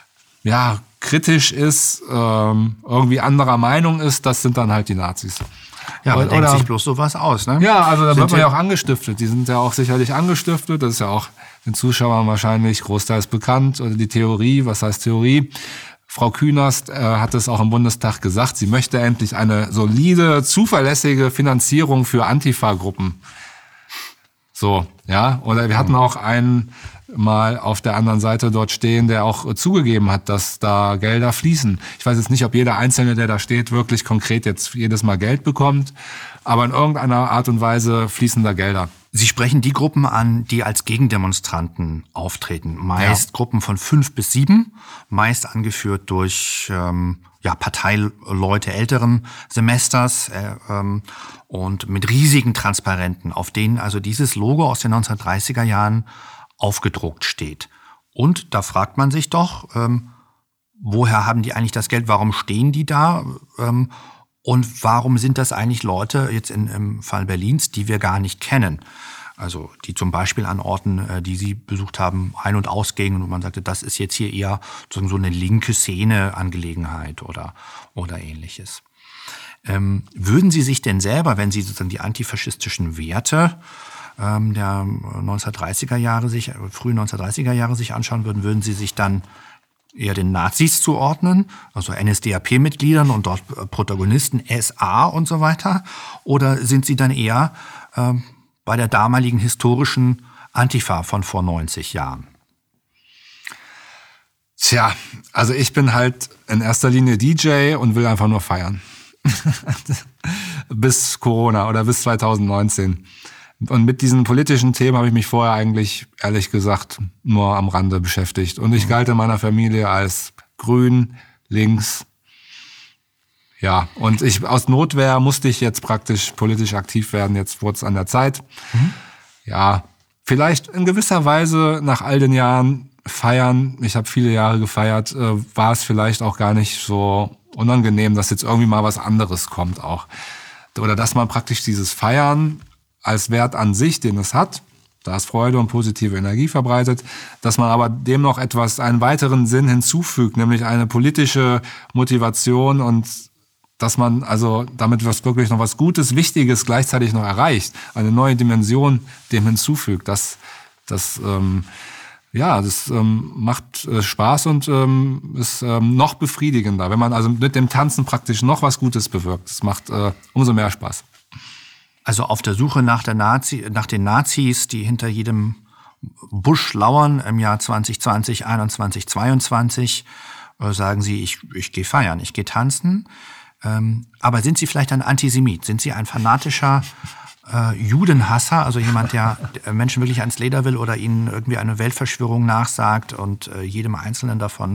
Speaker 4: kritisch ist, irgendwie anderer Meinung ist, das sind dann halt die Nazis.
Speaker 1: Ja, man denkt sich bloß sowas aus, ne?
Speaker 4: Ja, also da wird man ja auch angestiftet. Die sind ja auch sicherlich angestiftet. Das ist ja auch den Zuschauern wahrscheinlich großteils bekannt. Oder die Theorie, was heißt Theorie? Frau Künast hat es auch im Bundestag gesagt, sie möchte endlich eine solide, zuverlässige Finanzierung für Antifa-Gruppen. So, ja. Oder wir hatten auch einen mal auf der anderen Seite dort stehen, der auch zugegeben hat, dass da Gelder fließen. Ich weiß jetzt nicht, ob jeder Einzelne, der da steht, wirklich konkret jetzt jedes Mal Geld bekommt, aber in irgendeiner Art und Weise fließen da Gelder.
Speaker 1: Sie sprechen die Gruppen an, die als Gegendemonstranten auftreten. Meist Gruppen von 5 bis 7, meist angeführt durch Parteileute älteren Semesters und mit riesigen Transparenten, auf denen also dieses Logo aus den 1930er Jahren aufgedruckt steht. Und da fragt man sich doch, woher haben die eigentlich das Geld, warum stehen die da und warum sind das eigentlich Leute, jetzt im Fall Berlins, die wir gar nicht kennen? Also die zum Beispiel an Orten, die Sie besucht haben, ein- und ausgingen und man sagte, das ist jetzt hier eher so eine linke Szene-Angelegenheit oder ähnliches. Würden Sie sich denn selber, wenn Sie sozusagen die antifaschistischen Werte der 1930er Jahre frühen 1930er Jahre sich anschauen würden Sie sich dann eher den Nazis zuordnen, also NSDAP-Mitgliedern und dort Protagonisten, SA und so weiter? Oder sind Sie dann eher bei der damaligen historischen Antifa von vor 90 Jahren?
Speaker 4: Tja, also ich bin halt in erster Linie DJ und will einfach nur feiern. Bis Corona oder bis 2019. Und mit diesen politischen Themen habe ich mich vorher eigentlich, ehrlich gesagt, nur am Rande beschäftigt. Und ich galt in meiner Familie als grün, links. Ja, und aus Notwehr musste ich jetzt praktisch politisch aktiv werden. Jetzt wurde es an der Zeit. Ja, vielleicht in gewisser Weise nach all den Jahren feiern, ich habe viele Jahre gefeiert, war es vielleicht auch gar nicht so unangenehm, dass jetzt irgendwie mal was anderes kommt auch. Oder dass man praktisch dieses Feiern als Wert an sich, den es hat, da ist Freude und positive Energie verbreitet, dass man aber dem noch einen weiteren Sinn hinzufügt, nämlich eine politische Motivation und dass man also damit wirklich noch was Gutes, Wichtiges gleichzeitig noch erreicht, eine neue Dimension dem hinzufügt, das macht Spaß und ist noch befriedigender, wenn man also mit dem Tanzen praktisch noch was Gutes bewirkt. Das macht umso mehr Spaß.
Speaker 1: Also auf der Suche nach den Nazis, die hinter jedem Busch lauern im Jahr 2020, 2021, 2022, sagen Sie, ich gehe feiern, ich gehe tanzen. Aber sind Sie vielleicht ein Antisemit? Sind Sie ein fanatischer Judenhasser, also jemand, der Menschen wirklich ans Leder will oder ihnen irgendwie eine Weltverschwörung nachsagt und jedem Einzelnen davon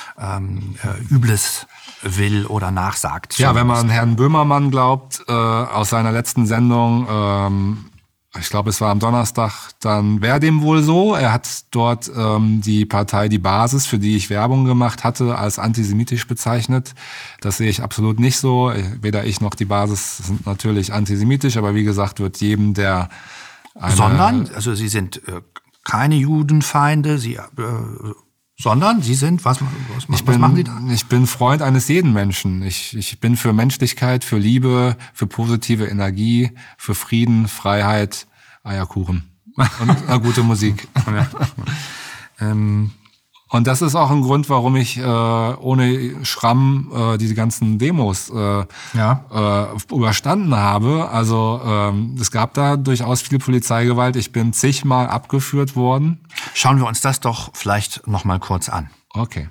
Speaker 1: Übles will oder nachsagt?
Speaker 4: Ja, wenn man Herrn Böhmermann glaubt, aus seiner letzten Sendung, ich glaube, es war am Donnerstag, dann wäre dem wohl so. Er hat dort die Partei Die Basis, für die ich Werbung gemacht hatte, als antisemitisch bezeichnet. Das sehe ich absolut nicht so. Weder ich noch die Basis sind natürlich antisemitisch, aber wie gesagt, wird jedem, der
Speaker 1: Sondern? Also Sie sind keine Judenfeinde, sondern Sie sind, was machen Sie da?
Speaker 4: Ich bin Freund eines jeden Menschen. Ich bin für Menschlichkeit, für Liebe, für positive Energie, für Frieden, Freiheit, Eierkuchen und gute Musik. Und das ist auch ein Grund, warum ich ohne Schramm diese ganzen Demos überstanden habe. Also es gab da durchaus viel Polizeigewalt. Ich bin zigmal abgeführt worden.
Speaker 1: Schauen wir uns das doch vielleicht noch mal kurz an.
Speaker 4: Okay.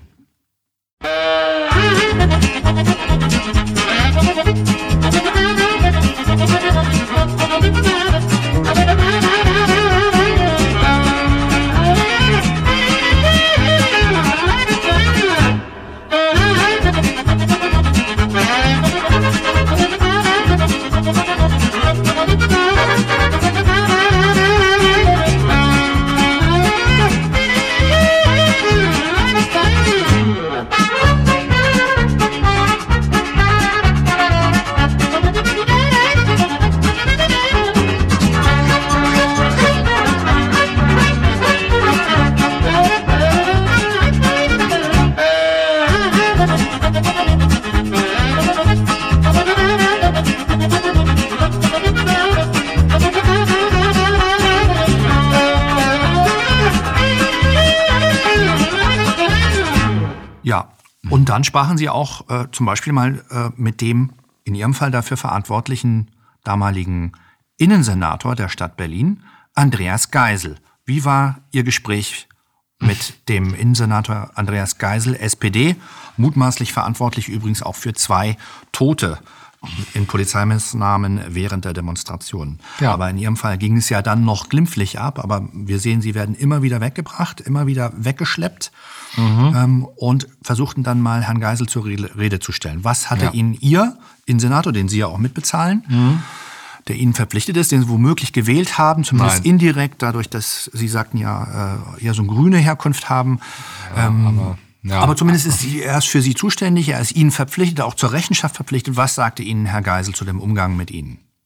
Speaker 1: Ja, und dann sprachen Sie auch zum Beispiel mal mit dem in Ihrem Fall dafür verantwortlichen damaligen Innensenator der Stadt Berlin, Andreas Geisel. Wie war Ihr Gespräch mit dem Innensenator Andreas Geisel, SPD, mutmaßlich verantwortlich übrigens auch für 2 Tote in Polizeimaßnahmen während der Demonstrationen? Ja. Aber in Ihrem Fall ging es ja dann noch glimpflich ab, aber wir sehen, Sie werden immer wieder weggebracht, immer wieder weggeschleppt und versuchten dann mal Herrn Geisel zur Rede zu stellen. Was hatte Ihnen Ihr Innensenator, den Sie ja auch mitbezahlen, der Ihnen verpflichtet ist, den Sie womöglich gewählt haben, zumindest indirekt, dadurch, dass Sie sagten ja so eine grüne Herkunft haben. Aber zumindest ist er ist für Sie zuständig, er ist Ihnen verpflichtet, auch zur Rechenschaft verpflichtet. Was sagte Ihnen Herr Geisel zu dem Umgang mit Ihnen?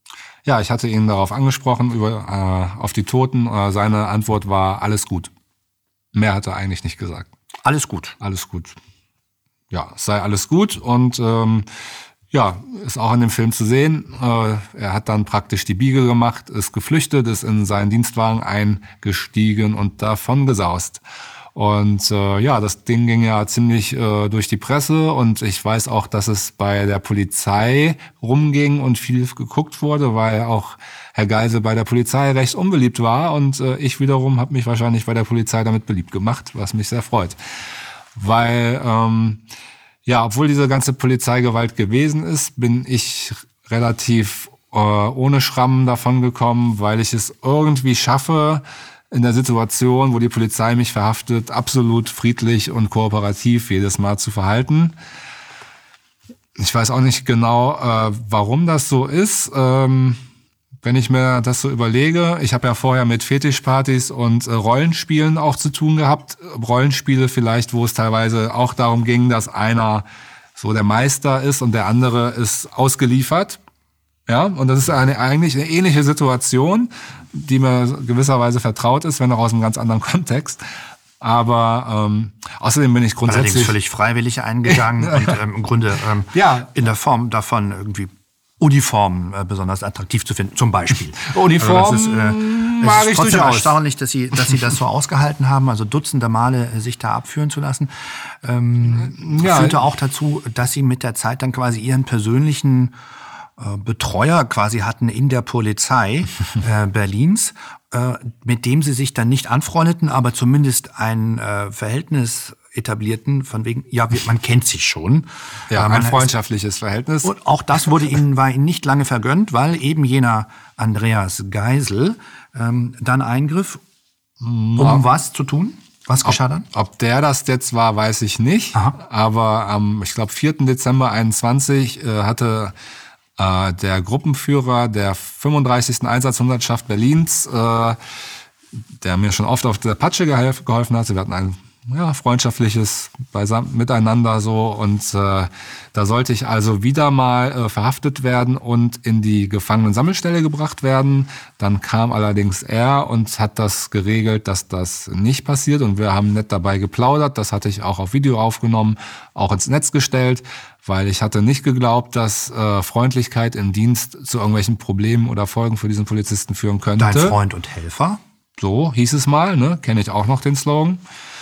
Speaker 4: Ja, ich hatte ihn darauf angesprochen, auf die Toten. Seine Antwort war, alles gut. Mehr hat er eigentlich nicht gesagt.
Speaker 1: Alles gut.
Speaker 4: Alles gut. Ja, es sei alles gut und ist auch in dem Film zu sehen. Er hat dann praktisch die Biege gemacht, ist geflüchtet, ist in seinen Dienstwagen eingestiegen und davon gesaust. Und das Ding ging ja ziemlich durch die Presse und ich weiß auch, dass es bei der Polizei rumging und viel geguckt wurde, weil auch Herr Geisel bei der Polizei recht unbeliebt war und ich wiederum habe mich wahrscheinlich bei der Polizei damit beliebt gemacht, was mich sehr freut. Weil, obwohl diese ganze Polizeigewalt gewesen ist, bin ich relativ ohne Schrammen davon gekommen, weil ich es irgendwie schaffe, in der Situation, wo die Polizei mich verhaftet, absolut friedlich und kooperativ jedes Mal zu verhalten. Ich weiß auch nicht genau, warum das so ist. Wenn ich mir das so überlege, ich habe ja vorher mit Fetischpartys und Rollenspielen auch zu tun gehabt. Rollenspiele vielleicht, wo es teilweise auch darum ging, dass einer so der Meister ist und der andere ist ausgeliefert. Ja, und das ist eigentlich eine ähnliche Situation, die mir gewisserweise vertraut ist, wenn auch aus einem ganz anderen Kontext. Aber außerdem bin ich grundsätzlich...
Speaker 1: Allerdings völlig freiwillig eingegangen und im Grunde in der Form davon irgendwie Uniformen besonders attraktiv zu finden, zum Beispiel.
Speaker 4: Uniformen
Speaker 1: mag ich trotzdem erstaunlich, dass sie das so ausgehalten haben, also dutzende Male sich da abführen zu lassen. Führte auch dazu, dass sie mit der Zeit dann quasi ihren persönlichen Betreuer quasi hatten in der Polizei Berlins, mit dem sie sich dann nicht anfreundeten, aber zumindest ein Verhältnis etablierten, von wegen, man kennt sich schon.
Speaker 4: Ja, ein freundschaftliches Verhältnis.
Speaker 1: Und auch das war ihnen nicht lange vergönnt, weil eben jener Andreas Geisel dann eingriff, um was zu tun. Was geschah dann?
Speaker 4: Ob der das jetzt war, weiß ich nicht. Aha. Aber am, ich glaube, 4. Dezember 21 hatte der Gruppenführer der 35. Einsatzhundertschaft Berlins, der mir schon oft auf der Patsche geholfen hat. Wir hatten ein freundschaftliches Miteinander so und da sollte ich also wieder mal verhaftet werden und in die Gefangenensammelstelle gebracht werden. Dann kam allerdings er und hat das geregelt, dass das nicht passiert und wir haben nett dabei geplaudert. Das hatte ich auch auf Video aufgenommen, auch ins Netz gestellt, weil ich hatte nicht geglaubt, dass Freundlichkeit im Dienst zu irgendwelchen Problemen oder Folgen für diesen Polizisten führen könnte.
Speaker 1: Dein Freund und Helfer?
Speaker 4: So hieß es mal, ne? Kenne ich auch noch den Slogan.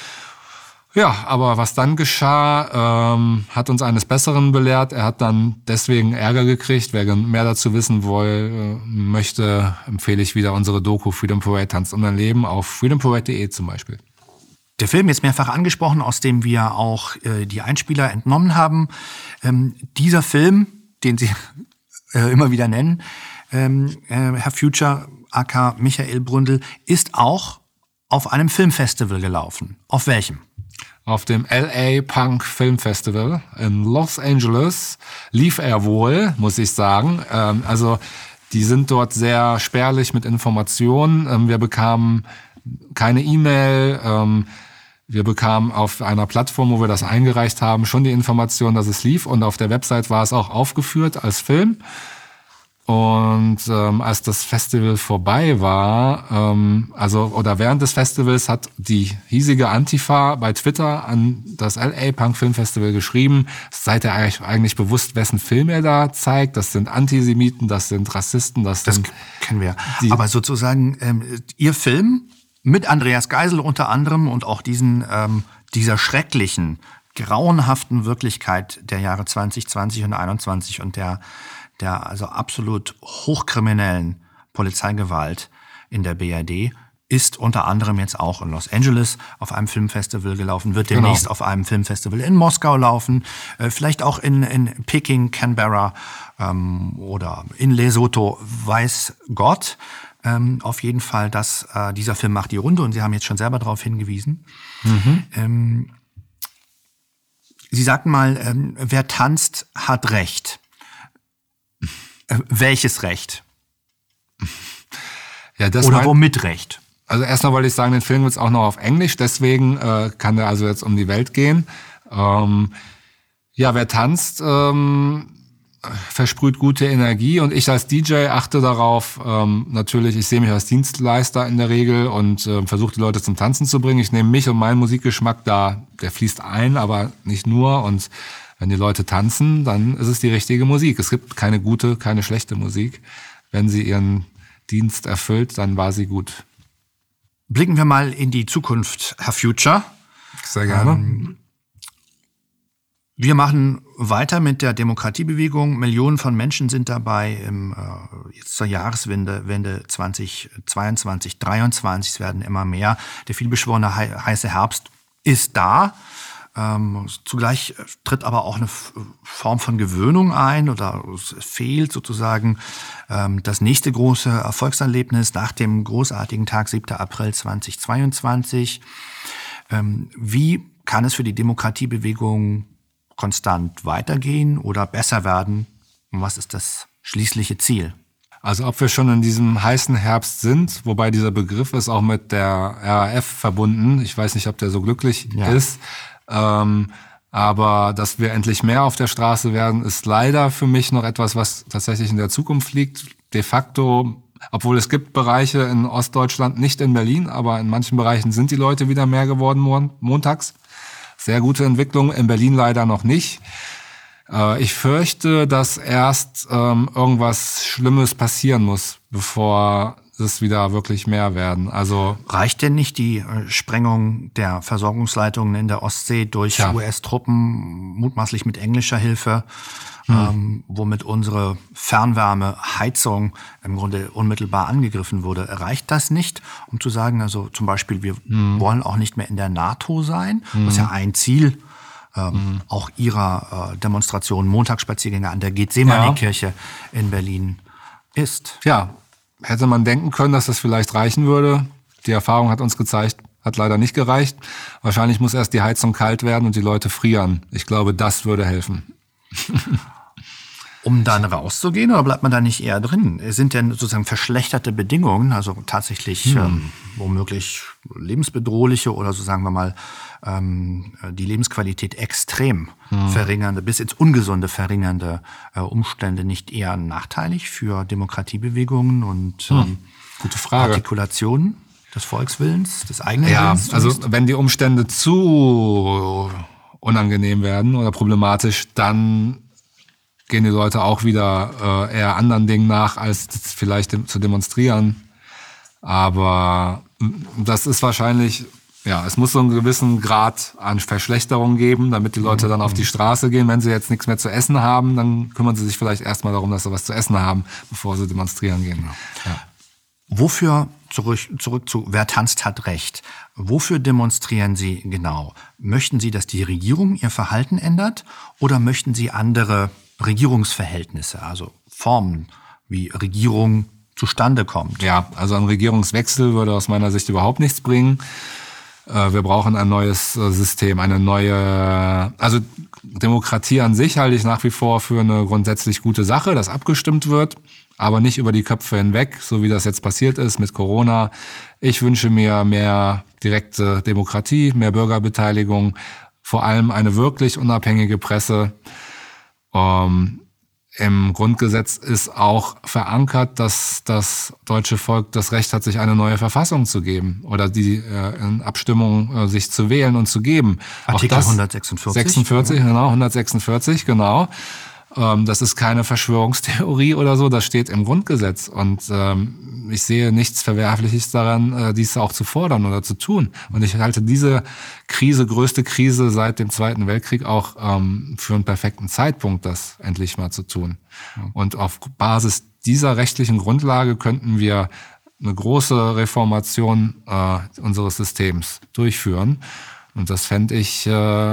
Speaker 4: Ja, aber was dann geschah, hat uns eines Besseren belehrt. Er hat dann deswegen Ärger gekriegt. Wer mehr dazu wissen möchte, empfehle ich wieder unsere Doku Freedom Parade tanzt um dein Leben auf freedomparade.de zum Beispiel.
Speaker 1: Der Film ist mehrfach angesprochen, aus dem wir auch die Einspieler entnommen haben. Dieser Film, den Sie immer wieder nennen, Herr Future, aka Michael Bründel, ist auch auf einem Filmfestival gelaufen. Auf welchem?
Speaker 4: Auf dem LA Punk Film Festival in Los Angeles lief er wohl, muss ich sagen. Also die sind dort sehr spärlich mit Informationen. Wir bekamen keine E-Mail. Wir bekamen auf einer Plattform, wo wir das eingereicht haben, schon die Information, dass es lief. Und auf der Website war es auch aufgeführt als Film. Und als das Festival vorbei war, während des Festivals hat die hiesige Antifa bei Twitter an das LA Punk Film Festival geschrieben, seid ihr eigentlich bewusst, wessen Film er da zeigt? Das sind Antisemiten, das sind Rassisten, das
Speaker 1: kennen wir. Aber sozusagen Ihr Film mit Andreas Geisel unter anderem und auch dieser schrecklichen, grauenhaften Wirklichkeit der Jahre 2020 und 2021 und der also absolut hochkriminellen Polizeigewalt in der BRD ist unter anderem jetzt auch in Los Angeles auf einem Filmfestival gelaufen, wird demnächst auf einem Filmfestival in Moskau laufen, vielleicht auch in Peking, Canberra oder in Lesotho, weiß Gott. Auf jeden Fall, dass dieser Film macht die Runde und Sie haben jetzt schon selber darauf hingewiesen. Mhm. Sie sagten mal, wer tanzt, hat Recht. Welches Recht? Ja, oder womit Recht?
Speaker 4: Also erstmal wollte ich sagen, den Film gibt's auch noch auf Englisch, deswegen kann der also jetzt um die Welt gehen. Wer tanzt, versprüht gute Energie und ich als DJ achte darauf, natürlich, ich sehe mich als Dienstleister in der Regel und versuche die Leute zum Tanzen zu bringen. Ich nehme mich und meinen Musikgeschmack der fließt ein, aber nicht nur. Und wenn die Leute tanzen, dann ist es die richtige Musik. Es gibt keine gute, keine schlechte Musik. Wenn sie ihren Dienst erfüllt, dann war sie gut.
Speaker 1: Blicken wir mal in die Zukunft, Herr Future.
Speaker 4: Sehr gerne.
Speaker 1: Wir machen weiter mit der Demokratiebewegung. Millionen von Menschen sind dabei jetzt zur Jahreswende 2022, 2023. Es werden immer mehr. Der vielbeschworene heiße Herbst ist da. Zugleich tritt aber auch eine Form von Gewöhnung ein oder es fehlt sozusagen das nächste große Erfolgserlebnis nach dem großartigen Tag 7. April 2022. Wie kann es für die Demokratiebewegung konstant weitergehen oder besser werden? Und was ist das schließliche Ziel?
Speaker 4: Also ob wir schon in diesem heißen Herbst sind, wobei dieser Begriff ist auch mit der RAF verbunden. Ich weiß nicht, ob der so glücklich ist. Aber dass wir endlich mehr auf der Straße werden, ist leider für mich noch etwas, was tatsächlich in der Zukunft liegt. De facto, obwohl es gibt Bereiche in Ostdeutschland, nicht in Berlin, aber in manchen Bereichen sind die Leute wieder mehr geworden montags. Sehr gute Entwicklung, in Berlin leider noch nicht. Ich fürchte, dass erst irgendwas Schlimmes passieren muss, bevor es wieder wirklich mehr werden. Also
Speaker 1: reicht denn nicht die Sprengung der Versorgungsleitungen in der Ostsee durch US-Truppen, mutmaßlich mit englischer Hilfe, womit unsere Fernwärmeheizung im Grunde unmittelbar angegriffen wurde? Reicht das nicht, um zu sagen, also zum Beispiel, wir wollen auch nicht mehr in der NATO sein, was ja ein Ziel auch ihrer Demonstration, Montagsspaziergänge an der Gethsemane-Kirche in Berlin ist?
Speaker 4: Ja, hätte man denken können, dass das vielleicht reichen würde. Die Erfahrung hat uns gezeigt, hat leider nicht gereicht. Wahrscheinlich muss erst die Heizung kalt werden und die Leute frieren. Ich glaube, das würde helfen.
Speaker 1: Um dann rauszugehen oder bleibt man da nicht eher drin? Sind denn sozusagen verschlechterte Bedingungen, also tatsächlich womöglich lebensbedrohliche oder so sagen wir mal die Lebensqualität extrem verringernde, bis ins Ungesunde verringernde Umstände nicht eher nachteilig für Demokratiebewegungen und
Speaker 4: gute Frage.
Speaker 1: Artikulationen des Volkswillens, des eigenen Willens?
Speaker 4: Ja, also wenn die Umstände zu unangenehm werden oder problematisch, dann gehen die Leute auch wieder eher anderen Dingen nach, als vielleicht zu demonstrieren. Aber das ist wahrscheinlich, es muss so einen gewissen Grad an Verschlechterung geben, damit die Leute dann auf die Straße gehen. Wenn sie jetzt nichts mehr zu essen haben, dann kümmern sie sich vielleicht erstmal darum, dass sie was zu essen haben, bevor sie demonstrieren gehen. Ja.
Speaker 1: Wofür, zurück zu Wer tanzt, hat Recht. Wofür demonstrieren Sie genau? Möchten Sie, dass die Regierung ihr Verhalten ändert oder möchten Sie andere Regierungsverhältnisse, also Formen, wie Regierung zustande kommt?
Speaker 4: Ja, also ein Regierungswechsel würde aus meiner Sicht überhaupt nichts bringen. Wir brauchen ein neues System, also Demokratie an sich halte ich nach wie vor für eine grundsätzlich gute Sache, dass abgestimmt wird, aber nicht über die Köpfe hinweg, so wie das jetzt passiert ist mit Corona. Ich wünsche mir mehr direkte Demokratie, mehr Bürgerbeteiligung, vor allem eine wirklich unabhängige Presse. Im Grundgesetz ist auch verankert, dass das deutsche Volk das Recht hat, sich eine neue Verfassung zu geben oder die in Abstimmung sich zu wählen und zu geben.
Speaker 1: Artikel 146.
Speaker 4: 146, genau. Das ist keine Verschwörungstheorie oder so, das steht im Grundgesetz. Und ich sehe nichts Verwerfliches daran, dies auch zu fordern oder zu tun. Und ich halte diese Krise, größte Krise seit dem Zweiten Weltkrieg, auch für einen perfekten Zeitpunkt, das endlich mal zu tun. Und auf Basis dieser rechtlichen Grundlage könnten wir eine große Reformation unseres Systems durchführen. Und das fände ich...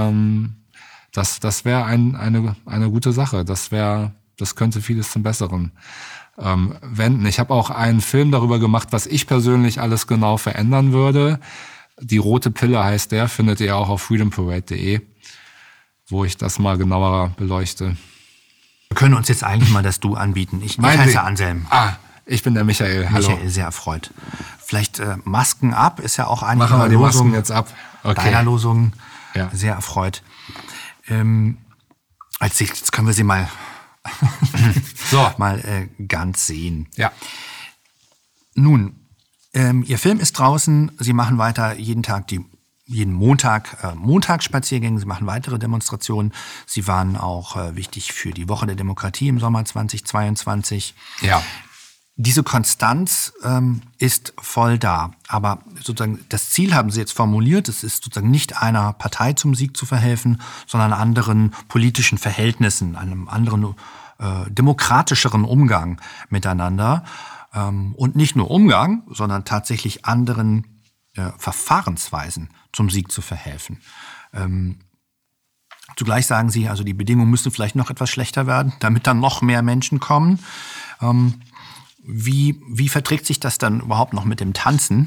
Speaker 4: Das wäre eine gute Sache. Das könnte vieles zum Besseren wenden. Ich habe auch einen Film darüber gemacht, was ich persönlich alles genau verändern würde. Die rote Pille heißt der, findet ihr auch auf freedomparade.de, wo ich das mal genauer beleuchte.
Speaker 1: Wir können uns jetzt eigentlich mal das Du anbieten. Ich heiße Anselm.
Speaker 4: Ich bin der Michael. Hallo.
Speaker 1: Michael, sehr erfreut. Vielleicht Masken ab ist ja auch eine
Speaker 4: Machen wir die Masken jetzt ab.
Speaker 1: Okay. Deiner Losung. Ja. Sehr erfreut. Jetzt können wir sie mal so mal ganz sehen.
Speaker 4: Ja.
Speaker 1: Nun, Ihr Film ist draußen. Sie machen weiter jeden Montag Montagsspaziergänge. Sie machen weitere Demonstrationen. Sie waren auch wichtig für die Woche der Demokratie im Sommer 2022.
Speaker 4: Ja.
Speaker 1: Diese Konstanz ist voll da. Aber sozusagen das Ziel haben Sie jetzt formuliert. Es ist sozusagen nicht einer Partei zum Sieg zu verhelfen, sondern anderen politischen Verhältnissen, einem anderen demokratischeren Umgang miteinander. Und nicht nur Umgang, sondern tatsächlich anderen Verfahrensweisen zum Sieg zu verhelfen. Zugleich sagen Sie, also die Bedingungen müssen vielleicht noch etwas schlechter werden, damit dann noch mehr Menschen kommen. Wie verträgt sich das dann überhaupt noch mit dem Tanzen?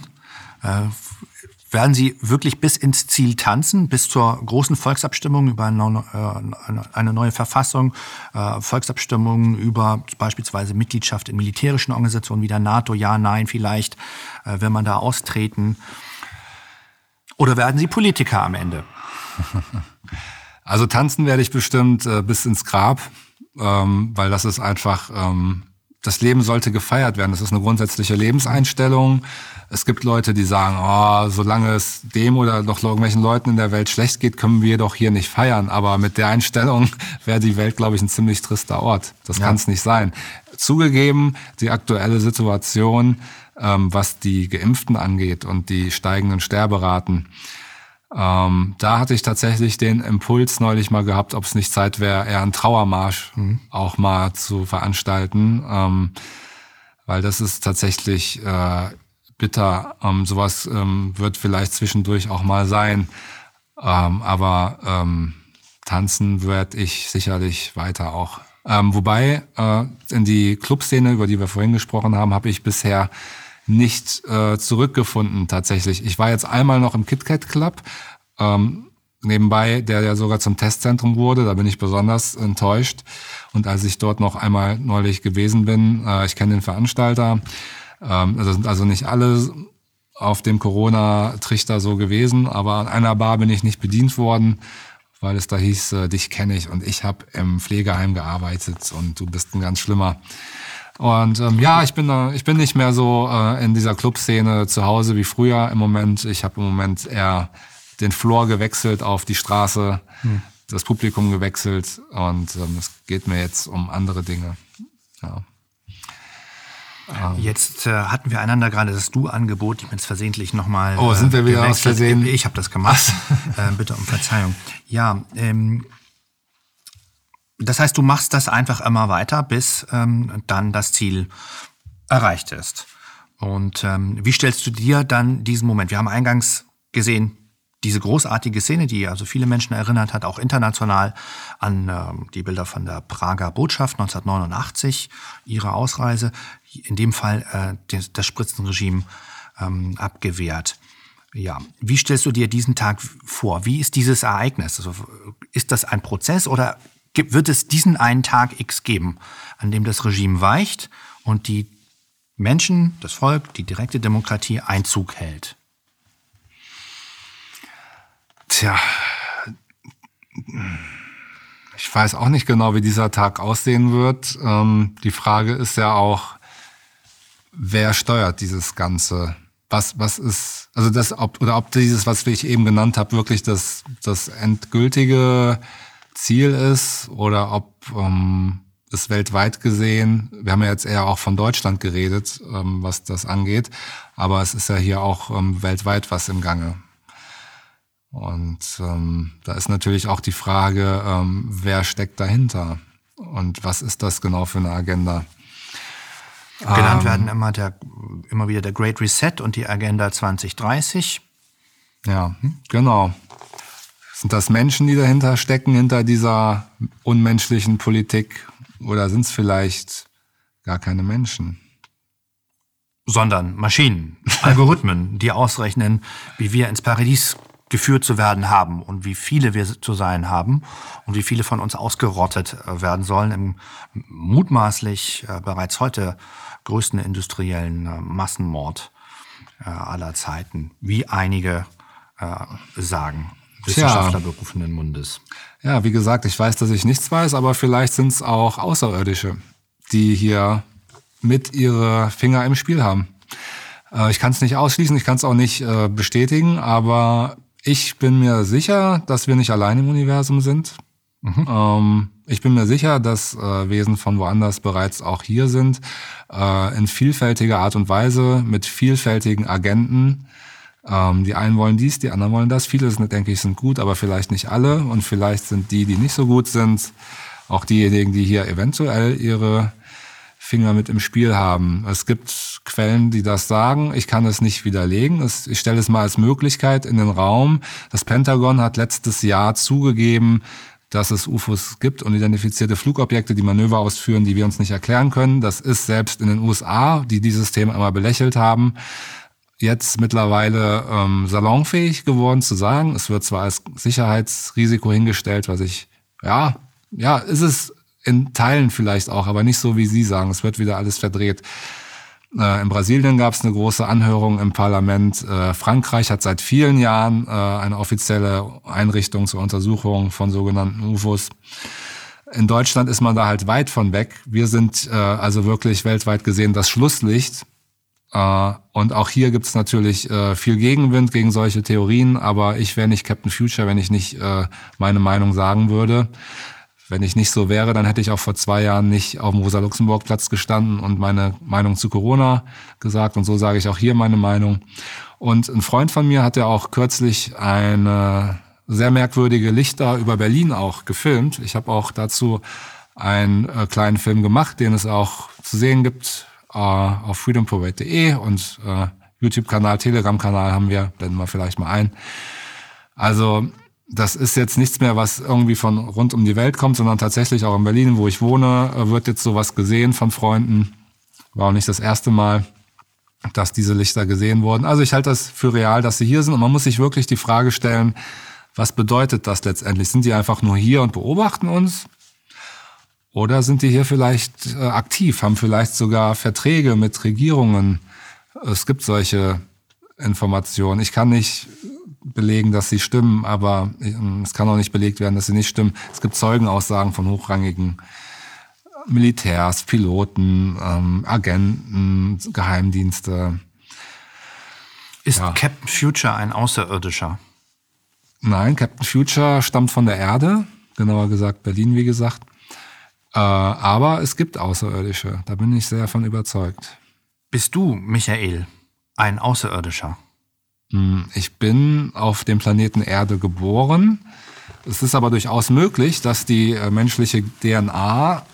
Speaker 1: Werden Sie wirklich bis ins Ziel tanzen, bis zur großen Volksabstimmung über eine neue Verfassung, Volksabstimmung über beispielsweise Mitgliedschaft in militärischen Organisationen wie der NATO, ja, nein, vielleicht, will man da austreten? Oder werden Sie Politiker am Ende?
Speaker 4: Also tanzen werde ich bestimmt bis ins Grab, weil das ist einfach... Das Leben sollte gefeiert werden. Das ist eine grundsätzliche Lebenseinstellung. Es gibt Leute, die sagen, solange es dem oder noch irgendwelchen Leuten in der Welt schlecht geht, können wir doch hier nicht feiern. Aber mit der Einstellung wäre die Welt, glaube ich, ein ziemlich trister Ort. Das kann es nicht sein. Zugegeben, die aktuelle Situation, was die Geimpften angeht und die steigenden Sterberaten, da hatte ich tatsächlich den Impuls neulich mal gehabt, ob es nicht Zeit wäre, eher einen Trauermarsch auch mal zu veranstalten, weil das ist tatsächlich bitter. Sowas wird vielleicht zwischendurch auch mal sein, aber tanzen werde ich sicherlich weiter auch. Wobei in die Clubszene, über die wir vorhin gesprochen haben, habe ich bisher nicht zurückgefunden tatsächlich. Ich war jetzt einmal noch im KitKat Club, nebenbei, der ja sogar zum Testzentrum wurde. Da bin ich besonders enttäuscht. Und als ich dort noch einmal neulich gewesen bin, ich kenne den Veranstalter, das sind also nicht alle auf dem Corona-Trichter so gewesen, aber an einer Bar bin ich nicht bedient worden, weil es da hieß, dich kenne ich und ich habe im Pflegeheim gearbeitet und du bist ein ganz Schlimmer. Und ich bin nicht mehr so in dieser Clubszene zu Hause wie früher im Moment. Ich habe im Moment eher den Floor gewechselt auf die Straße, das Publikum gewechselt und es geht mir jetzt um andere Dinge. Ja.
Speaker 1: Jetzt hatten wir einander gerade das Du-Angebot, ich bin jetzt versehentlich nochmal
Speaker 4: sind wir wieder aus Versehen?
Speaker 1: Ich habe das gemacht. Bitte um Verzeihung. Ja, das heißt, du machst das einfach immer weiter, bis dann das Ziel erreicht ist. Und wie stellst du dir dann diesen Moment? Wir haben eingangs gesehen, diese großartige Szene, die also viele Menschen erinnert hat, auch international an die Bilder von der Prager Botschaft 1989, ihre Ausreise, in dem Fall das Spritzenregime abgewehrt. Ja, wie stellst du dir diesen Tag vor? Wie ist dieses Ereignis? Also, ist das ein Prozess oder wird es diesen einen Tag X geben, an dem das Regime weicht und die Menschen, das Volk, die direkte Demokratie Einzug hält?
Speaker 4: Tja, ich weiß auch nicht genau, wie dieser Tag aussehen wird. Die Frage ist ja auch, wer steuert dieses Ganze? Was ist, also ob dieses, was ich eben genannt habe, wirklich das endgültige Ziel ist oder ob es weltweit gesehen, wir haben ja jetzt eher auch von Deutschland geredet, was das angeht, aber es ist ja hier auch weltweit was im Gange. Und da ist natürlich auch die Frage, wer steckt dahinter und was ist das genau für eine Agenda?
Speaker 1: Genannt werden immer wieder der Great Reset und die Agenda 2030.
Speaker 4: Ja, genau. Sind das Menschen, die dahinter stecken, hinter dieser unmenschlichen Politik? Oder sind es vielleicht gar keine Menschen?
Speaker 1: Sondern Maschinen, Algorithmen, die ausrechnen, wie wir ins Paradies geführt zu werden haben und wie viele wir zu sein haben und wie viele von uns ausgerottet werden sollen im mutmaßlich bereits heute größten industriellen Massenmord aller Zeiten, wie einige sagen, Wissenschaftler berufenen Mundes.
Speaker 4: Ja, wie gesagt, ich weiß, dass ich nichts weiß, aber vielleicht sind es auch Außerirdische. die hier mit ihre Finger im Spiel haben. Ich kann es nicht ausschließen, ich kann es auch nicht bestätigen, aber ich bin mir sicher, dass wir nicht allein im Universum sind. Ich bin mir sicher, dass Wesen von woanders bereits auch hier sind, in vielfältiger Art und Weise, mit vielfältigen Agenten. Die einen wollen dies, die anderen wollen das. Viele, denke ich, sind gut, aber vielleicht nicht alle. Und vielleicht sind die nicht so gut sind, auch diejenigen, die hier eventuell ihre Finger mit im Spiel haben. Es gibt Quellen, die das sagen. Ich kann es nicht widerlegen. Ich stelle es mal als Möglichkeit in den Raum. Das Pentagon hat letztes Jahr zugegeben, dass es UFOs gibt, unidentifizierte Flugobjekte, die Manöver ausführen, die wir uns nicht erklären können. Das ist selbst in den USA, die dieses Thema immer belächelt haben, jetzt mittlerweile salonfähig geworden zu sagen. Es wird zwar als Sicherheitsrisiko hingestellt, was ich, ja, ist es in Teilen vielleicht auch, aber nicht so, wie Sie sagen. Es wird wieder alles verdreht. In Brasilien gab es eine große Anhörung im Parlament. Frankreich hat seit vielen Jahren eine offizielle Einrichtung zur Untersuchung von sogenannten UFOs. In Deutschland ist man da halt weit von weg. Wir sind also wirklich weltweit gesehen das Schlusslicht. Und auch hier gibt es natürlich viel Gegenwind gegen solche Theorien, aber ich wäre nicht Captain Future, wenn ich nicht meine Meinung sagen würde. Wenn ich nicht so wäre, dann hätte ich auch vor 2 Jahren nicht auf dem Rosa-Luxemburg-Platz gestanden und meine Meinung zu Corona gesagt. Und so sage ich auch hier meine Meinung. Und ein Freund von mir hat ja auch kürzlich eine sehr merkwürdige Lichter über Berlin auch gefilmt. Ich habe auch dazu einen kleinen Film gemacht, den es auch zu sehen gibt auf freedomparade.de und YouTube-Kanal, Telegram-Kanal haben wir, blenden wir vielleicht mal ein. Also das ist jetzt nichts mehr, was irgendwie von rund um die Welt kommt, sondern tatsächlich auch in Berlin, wo ich wohne, wird jetzt sowas gesehen von Freunden. War auch nicht das erste Mal, dass diese Lichter gesehen wurden. Also ich halte das für real, dass sie hier sind. Und man muss sich wirklich die Frage stellen, was bedeutet das letztendlich? Sind die einfach nur hier und beobachten uns? Oder sind die hier vielleicht aktiv, haben vielleicht sogar Verträge mit Regierungen? Es gibt solche Informationen. Ich kann nicht belegen, dass sie stimmen, aber es kann auch nicht belegt werden, dass sie nicht stimmen. Es gibt Zeugenaussagen von hochrangigen Militärs, Piloten, Agenten, Geheimdienste.
Speaker 1: Ist Captain Future ein Außerirdischer?
Speaker 4: Nein, Captain Future stammt von der Erde, genauer gesagt Berlin, wie gesagt. Aber es gibt Außerirdische, da bin ich sehr von überzeugt.
Speaker 1: Bist du, Michael, ein Außerirdischer?
Speaker 4: Ich bin auf dem Planeten Erde geboren. Es ist aber durchaus möglich, dass die menschliche DNA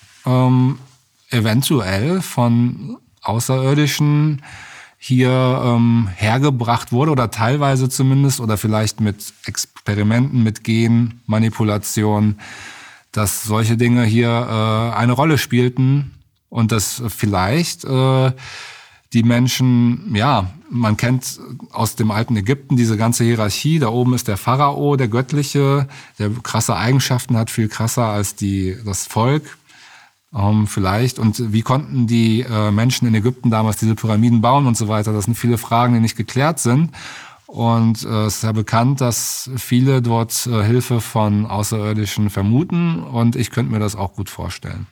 Speaker 4: eventuell von Außerirdischen hier hergebracht wurde oder teilweise zumindest oder vielleicht mit Experimenten, mit Genmanipulation, dass solche Dinge hier eine Rolle spielten und dass vielleicht die Menschen, ja, man kennt aus dem alten Ägypten diese ganze Hierarchie, da oben ist der Pharao, der Göttliche, der krasse Eigenschaften hat, viel krasser als das Volk. Vielleicht. Und wie konnten die Menschen in Ägypten damals diese Pyramiden bauen und so weiter? Das sind viele Fragen, die nicht geklärt sind. Und es ist ja bekannt, dass viele dort Hilfe von Außerirdischen vermuten. Und ich könnte mir das auch gut vorstellen.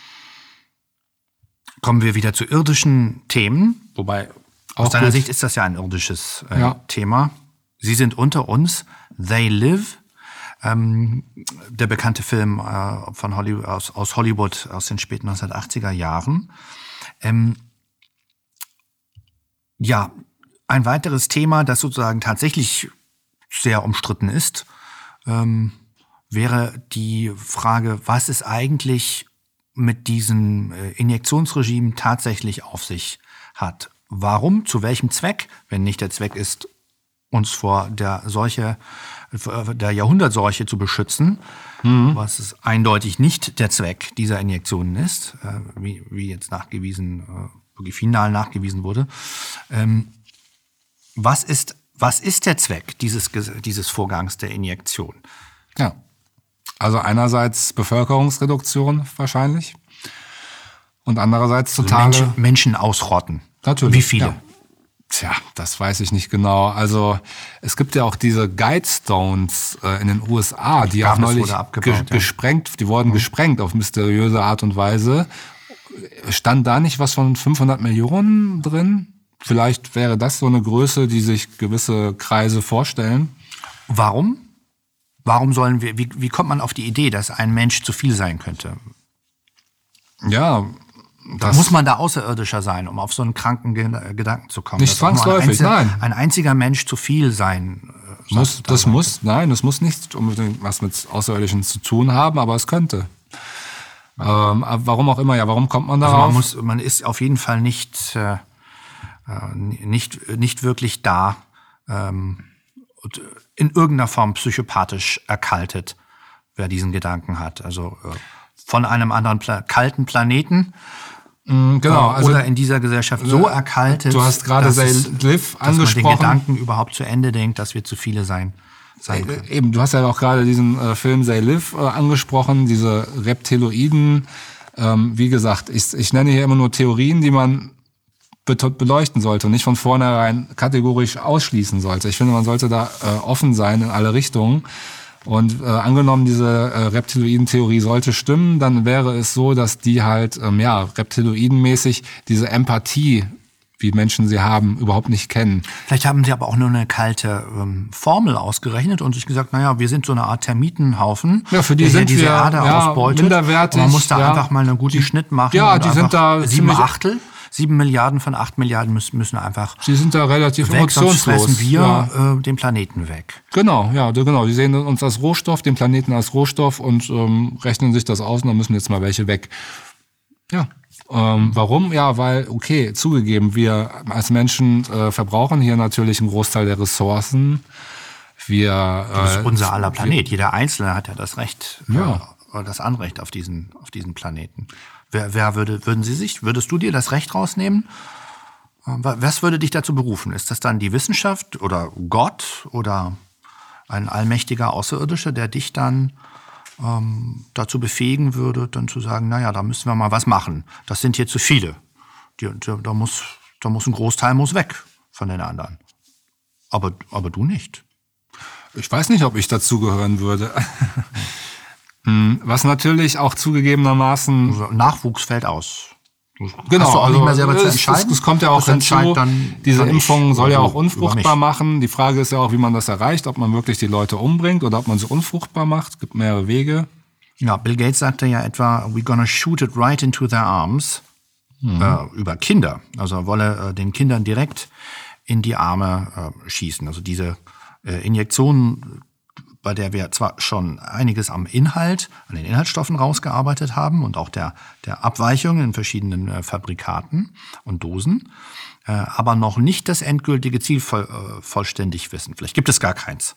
Speaker 1: Kommen wir wieder zu irdischen Themen. Wobei, aus deiner Sicht ist das ja ein irdisches Thema. Sie sind unter uns. They Live. Der bekannte Film von Hollywood, aus Hollywood aus den späten 1980er Jahren. Ja, ein weiteres Thema, das sozusagen tatsächlich sehr umstritten ist, wäre die Frage, was es eigentlich mit diesem Injektionsregime tatsächlich auf sich hat. Warum, zu welchem Zweck, wenn nicht der Zweck ist, uns vor der Seuche, der Jahrhundertseuche zu beschützen, was es eindeutig nicht der Zweck dieser Injektionen ist, wie jetzt nachgewiesen, wirklich final nachgewiesen wurde. Was ist der Zweck dieses Vorgangs der Injektion?
Speaker 4: Ja, also einerseits Bevölkerungsreduktion wahrscheinlich und andererseits totale
Speaker 1: Menschen ausrotten.
Speaker 4: Natürlich.
Speaker 1: Wie viele?
Speaker 4: Ja. Tja, das weiß ich nicht genau. Also es gibt ja auch diese Guidestones in den USA, die auch neulich gesprengt, die wurden gesprengt auf mysteriöse Art und Weise. stand da nicht was von 500 Millionen drin? Vielleicht wäre das so eine Größe, die sich gewisse Kreise vorstellen.
Speaker 1: Warum? Warum sollen wir, wie kommt man auf die Idee, dass ein Mensch zu viel sein könnte?
Speaker 4: Ja, das
Speaker 1: muss man da Außerirdischer sein, um auf so einen kranken Gedanken zu kommen?
Speaker 4: Nicht zwangsläufig, nein.
Speaker 1: Ein einziger Mensch zu viel sein.
Speaker 4: Das muss nicht unbedingt was mit Außerirdischen zu tun haben, aber es könnte. Warum auch immer, ja, warum kommt man darauf?
Speaker 1: Also man ist auf jeden Fall nicht wirklich da und in irgendeiner Form psychopathisch erkaltet, wer diesen Gedanken hat. Also von einem anderen kalten Planeten.
Speaker 4: Genau, also
Speaker 1: oder in dieser Gesellschaft so erkaltet,
Speaker 4: du hast gerade They Live angesprochen,
Speaker 1: dass man den Gedanken überhaupt zu Ende denkt, dass wir zu viele sein können.
Speaker 4: Eben, du hast ja auch gerade diesen Film They Live angesprochen, diese Reptiloiden. Wie gesagt, ich nenne hier immer nur Theorien, die man beleuchten sollte und nicht von vornherein kategorisch ausschließen sollte. Ich finde, man sollte da offen sein in alle Richtungen. Und angenommen, diese Reptiloiden-Theorie sollte stimmen, dann wäre es so, dass die halt reptiloidenmäßig diese Empathie, wie Menschen sie haben, überhaupt nicht kennen.
Speaker 1: Vielleicht haben sie aber auch nur eine kalte Formel ausgerechnet und sich gesagt, naja, wir sind so eine Art Termitenhaufen,
Speaker 4: ja, für die
Speaker 1: der
Speaker 4: sind
Speaker 1: diese
Speaker 4: wir
Speaker 1: Erde ausbeutet.
Speaker 4: Minderwertig.
Speaker 1: Man muss da einfach mal einen guten Schnitt machen.
Speaker 4: Ja, die sind da
Speaker 1: 7 Milliarden von 8 Milliarden müssen einfach
Speaker 4: Sie sind da relativ
Speaker 1: weg,
Speaker 4: emotionslos.
Speaker 1: sonst fressen wir den Planeten weg.
Speaker 4: Genau. Die sehen uns als Rohstoff, den Planeten als Rohstoff und rechnen sich das aus und dann müssen jetzt mal welche weg. Ja. Warum? Ja, weil, okay, zugegeben, wir als Menschen verbrauchen hier natürlich einen Großteil der Ressourcen.
Speaker 1: Das ist unser aller Planet. Jeder Einzelne hat ja das Recht, das Anrecht auf diesen Planeten. Würdest du dir das Recht rausnehmen? Was würde dich dazu berufen? Ist das dann die Wissenschaft oder Gott oder ein allmächtiger Außerirdischer, der dich dann dazu befähigen würde, dann zu sagen, naja, da müssen wir mal was machen. Das sind hier zu viele. Da muss ein Großteil weg von den anderen. Aber du nicht.
Speaker 4: Ich weiß nicht, ob ich dazugehören würde. Was natürlich auch zugegebenermaßen...
Speaker 1: Nachwuchs fällt aus.
Speaker 4: Genau,
Speaker 1: hast du auch nicht mehr selber zu entscheiden?
Speaker 4: Das kommt ja auch hinzu. Diese Impfung soll ja auch unfruchtbar machen. Die Frage ist ja auch, wie man das erreicht, ob man wirklich die Leute umbringt oder ob man sie unfruchtbar macht. Es gibt mehrere Wege.
Speaker 1: Ja, Bill Gates sagte ja etwa, we're gonna shoot it right into their arms. Über Kinder. Also er wolle den Kindern direkt in die Arme schießen. Also diese Injektionen, bei der wir zwar schon einiges an den Inhaltsstoffen rausgearbeitet haben und auch der Abweichung in verschiedenen Fabrikaten und Dosen, aber noch nicht das endgültige Ziel vollständig wissen. Vielleicht gibt es gar keins.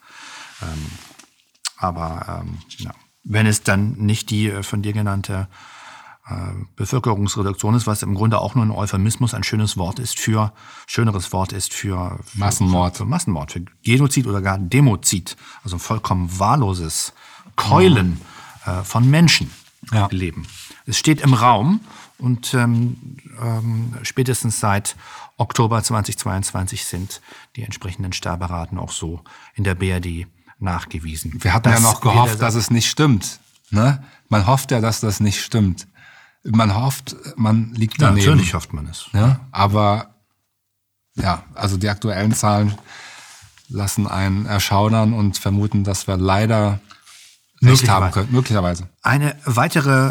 Speaker 1: Wenn es dann nicht die von dir genannte Bevölkerungsreduktion ist, was im Grunde auch nur ein Euphemismus, ein schöneres Wort ist für
Speaker 4: Massenmord.
Speaker 1: Für Massenmord, für Genozid oder gar Demozid. Also ein vollkommen wahlloses Keulen von Menschenleben. Es steht im Raum und spätestens seit Oktober 2022 sind die entsprechenden Sterberaten auch so in der BRD nachgewiesen.
Speaker 4: Wir hatten ja noch gehofft, dass es nicht stimmt. Ne? Man hofft ja, dass das nicht stimmt. Man hofft, man liegt daneben.
Speaker 1: Ja, natürlich hofft man es.
Speaker 4: Ja, aber also die aktuellen Zahlen lassen einen erschaudern und vermuten, dass wir leider recht haben können. Möglicherweise.
Speaker 1: Eine weitere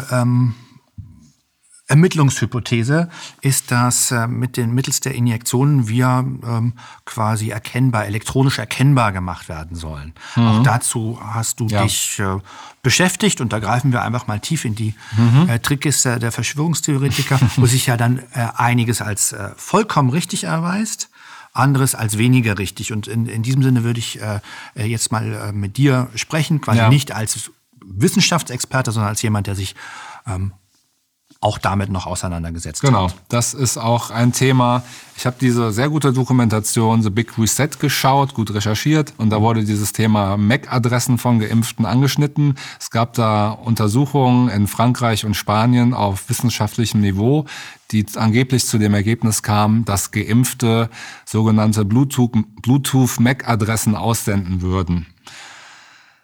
Speaker 1: Ermittlungshypothese ist, dass mittels der Injektionen wir quasi elektronisch erkennbar gemacht werden sollen. Auch dazu hast du dich beschäftigt und da greifen wir einfach mal tief in die Trickkiste der Verschwörungstheoretiker, wo sich ja dann einiges als vollkommen richtig erweist, anderes als weniger richtig. Und in diesem Sinne würde ich jetzt mal mit dir sprechen, quasi nicht als Wissenschaftsexperte, sondern als jemand, der sich auch damit noch auseinandergesetzt hat.
Speaker 4: Genau, das ist auch ein Thema. Ich habe diese sehr gute Dokumentation The Big Reset geschaut, gut recherchiert und da wurde dieses Thema MAC-Adressen von Geimpften angeschnitten. Es gab da Untersuchungen in Frankreich und Spanien auf wissenschaftlichem Niveau, die angeblich zu dem Ergebnis kamen, dass Geimpfte sogenannte Bluetooth-MAC-Adressen aussenden würden.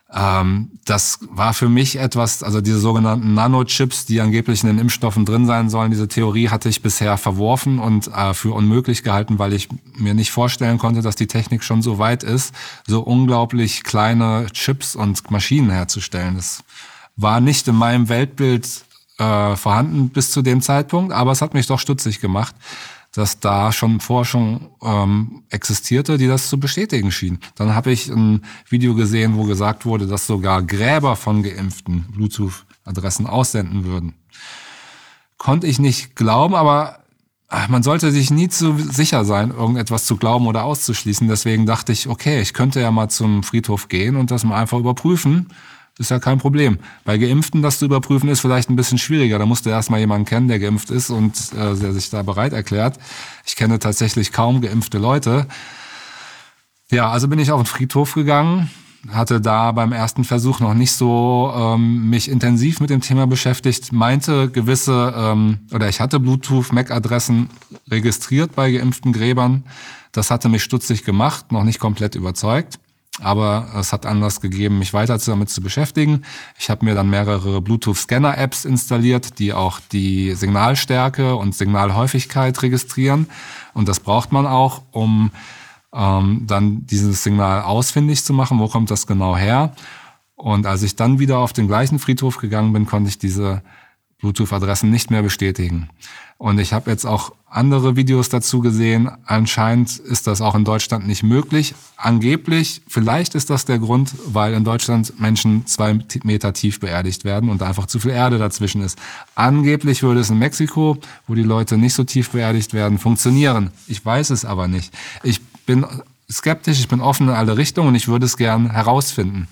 Speaker 4: Das war für mich etwas, also diese sogenannten Nanochips, die angeblich in den Impfstoffen drin sein sollen, diese Theorie hatte ich bisher verworfen und für unmöglich gehalten, weil ich mir nicht vorstellen konnte, dass die Technik schon so weit ist, so unglaublich kleine Chips und Maschinen herzustellen. Das war nicht in meinem Weltbild vorhanden bis zu dem Zeitpunkt, aber es hat mich doch stutzig gemacht, dass da schon Forschung existierte, die das zu bestätigen schien. Dann habe ich ein Video gesehen, wo gesagt wurde, dass sogar Gräber von Geimpften Bluetooth-Adressen aussenden würden. Konnte ich nicht glauben, aber man sollte sich nie zu sicher sein, irgendetwas zu glauben oder auszuschließen. Deswegen dachte ich, okay, ich könnte ja mal zum Friedhof gehen und das mal einfach überprüfen. Ist ja kein Problem. Bei Geimpften das zu überprüfen ist vielleicht ein bisschen schwieriger. Da musst du erstmal jemanden kennen, der geimpft ist und der sich da bereit erklärt. Ich kenne tatsächlich kaum geimpfte Leute. Ja, also bin ich auf den Friedhof gegangen, hatte da beim ersten Versuch noch nicht so mich intensiv mit dem Thema beschäftigt, meinte gewisse, oder ich hatte Bluetooth-MAC-Adressen registriert bei geimpften Gräbern. Das hatte mich stutzig gemacht, noch nicht komplett überzeugt. Aber es hat Anlass gegeben, mich weiter damit zu beschäftigen. Ich habe mir dann mehrere Bluetooth-Scanner-Apps installiert, die auch die Signalstärke und Signalhäufigkeit registrieren. Und das braucht man auch, um dann dieses Signal ausfindig zu machen. Wo kommt das genau her? Und als ich dann wieder auf den gleichen Friedhof gegangen bin, konnte ich diese Bluetooth-Adressen nicht mehr bestätigen. Und ich habe jetzt auch andere Videos dazu gesehen. Anscheinend ist das auch in Deutschland nicht möglich. Angeblich, vielleicht ist das der Grund, weil in Deutschland Menschen 2 Meter tief beerdigt werden und da einfach zu viel Erde dazwischen ist. Angeblich würde es in Mexiko, wo die Leute nicht so tief beerdigt werden, funktionieren. Ich weiß es aber nicht. Ich bin skeptisch, ich bin offen in alle Richtungen und ich würde es gern herausfinden.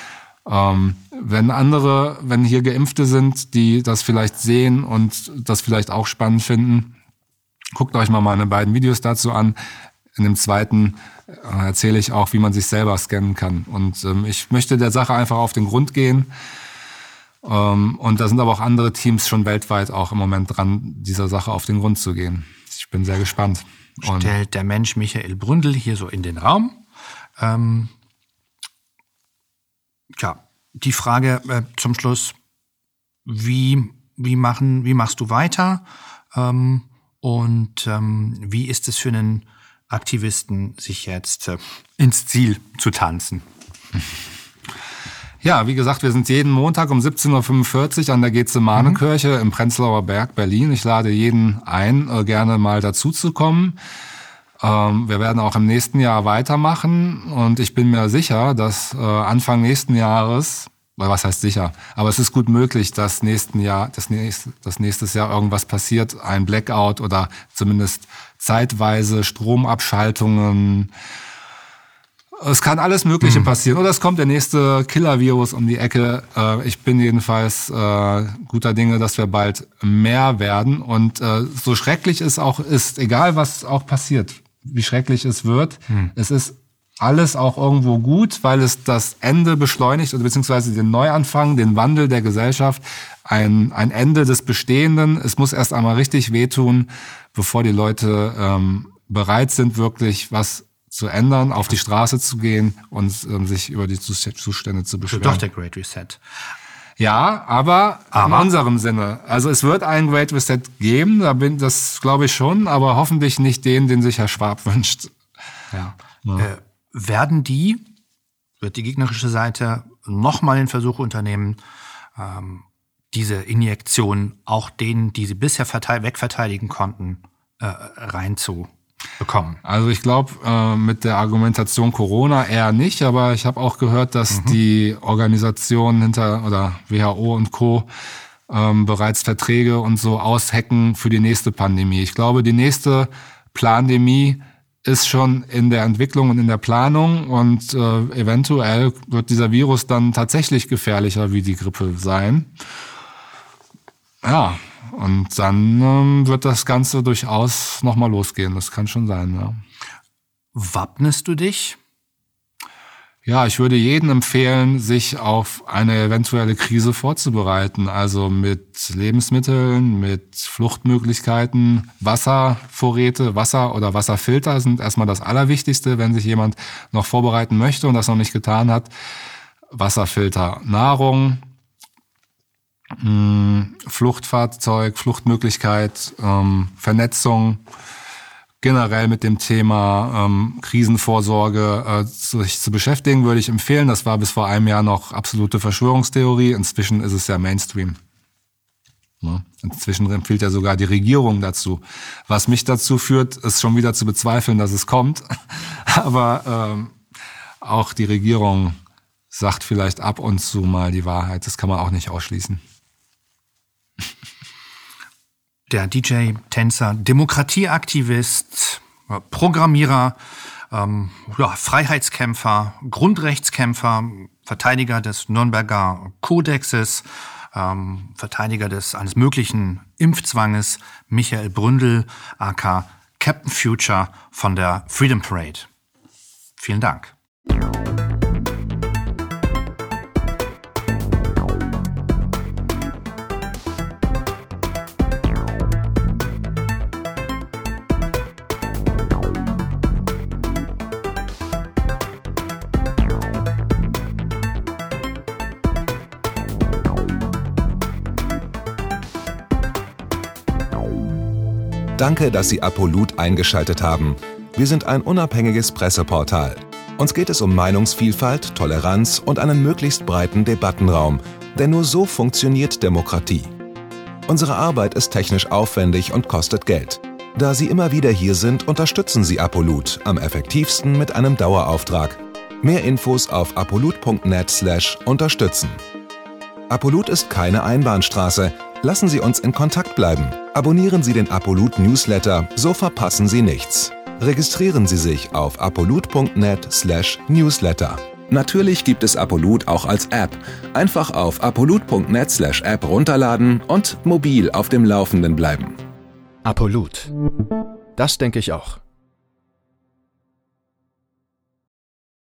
Speaker 4: Wenn hier Geimpfte sind, die das vielleicht sehen und das vielleicht auch spannend finden, guckt euch mal meine beiden Videos dazu an. In dem zweiten erzähle ich auch, wie man sich selber scannen kann. Und ich möchte der Sache einfach auf den Grund gehen. Und da sind aber auch andere Teams schon weltweit auch im Moment dran, dieser Sache auf den Grund zu gehen. Ich bin sehr gespannt.
Speaker 1: Stellt der Mensch Michael Bründel hier so in den Raum. Die Frage zum Schluss, wie machst du weiter? Und wie ist es für einen Aktivisten, sich jetzt ins Ziel zu tanzen?
Speaker 4: Ja, wie gesagt, wir sind jeden Montag um 17.45 Uhr an der Gethsemane-Kirche im Prenzlauer Berg, Berlin. Ich lade jeden ein, gerne mal dazu zu kommen. Wir werden auch im nächsten Jahr weitermachen und ich bin mir sicher, dass Anfang nächsten Jahres, was heißt sicher, aber es ist gut möglich, dass nächstes Jahr irgendwas passiert, ein Blackout oder zumindest zeitweise Stromabschaltungen. Es kann alles Mögliche passieren oder es kommt der nächste Killer-Virus um die Ecke. Ich bin jedenfalls guter Dinge, dass wir bald mehr werden und so schrecklich es auch ist, egal was auch passiert, wie schrecklich es wird, es ist alles auch irgendwo gut, weil es das Ende beschleunigt oder beziehungsweise den Neuanfang, den Wandel der Gesellschaft, ein Ende des Bestehenden. Es muss erst einmal richtig wehtun, bevor die Leute bereit sind, wirklich was zu ändern, auf die Straße zu gehen und sich über die Zustände zu beschweren.
Speaker 1: Doch der Great Reset.
Speaker 4: Ja, aber in unserem Sinne. Also es wird einen Great Reset geben, das glaube ich schon, aber hoffentlich nicht den sich Herr Schwab wünscht.
Speaker 1: Ja. Wird die gegnerische Seite nochmal den Versuch unternehmen, diese Injektion auch denen, die sie bisher wegverteidigen konnten, reinzubekommen? Also ich glaube, mit der Argumentation Corona eher nicht, aber ich habe auch gehört, dass die Organisationen oder WHO und Co. Bereits Verträge und so aushacken für die nächste Pandemie. Ich glaube, die nächste Plandemie ist schon in der Entwicklung und in der Planung und eventuell wird dieser Virus dann tatsächlich gefährlicher wie die Grippe sein. Ja, und dann wird das Ganze durchaus nochmal losgehen. Das kann schon sein, ja. Wappnest du dich?
Speaker 4: Ja, ich würde jedem empfehlen, sich auf eine eventuelle Krise vorzubereiten. Also mit Lebensmitteln, mit Fluchtmöglichkeiten, Wasservorräte, Wasser oder Wasserfilter sind erstmal das Allerwichtigste, wenn sich jemand noch vorbereiten möchte und das noch nicht getan hat. Wasserfilter, Nahrung, Fluchtfahrzeug, Fluchtmöglichkeit, Vernetzung, generell mit dem Thema Krisenvorsorge sich zu beschäftigen, würde ich empfehlen. Das war bis vor einem Jahr noch absolute Verschwörungstheorie. Inzwischen ist es ja Mainstream. Inzwischen empfiehlt ja sogar die Regierung dazu. Was mich dazu führt, ist schon wieder zu bezweifeln, dass es kommt. Aber auch die Regierung sagt vielleicht ab und zu mal die Wahrheit. Das kann man auch nicht ausschließen.
Speaker 1: Der DJ, Tänzer, Demokratieaktivist, Programmierer, Freiheitskämpfer, Grundrechtskämpfer, Verteidiger des Nürnberger Kodexes, Verteidiger eines möglichen Impfzwanges, Michael Bründel, aka Captain Future von der Freedom Parade. Vielen Dank.
Speaker 5: Danke, dass Sie Apolut eingeschaltet haben. Wir sind ein unabhängiges Presseportal. Uns geht es um Meinungsvielfalt, Toleranz und einen möglichst breiten Debattenraum, denn nur so funktioniert Demokratie. Unsere Arbeit ist technisch aufwendig und kostet Geld. Da Sie immer wieder hier sind, unterstützen Sie Apolut am effektivsten mit einem Dauerauftrag. Mehr Infos auf apolut.net/unterstützen. Apolut ist keine Einbahnstraße. Lassen Sie uns in Kontakt bleiben. Abonnieren Sie den Apolut Newsletter, so verpassen Sie nichts. Registrieren Sie sich auf apolut.net/newsletter. Natürlich gibt es Apolut auch als App. Einfach auf apolut.net/app runterladen und mobil auf dem Laufenden bleiben.
Speaker 2: Apolut. Das denke ich auch.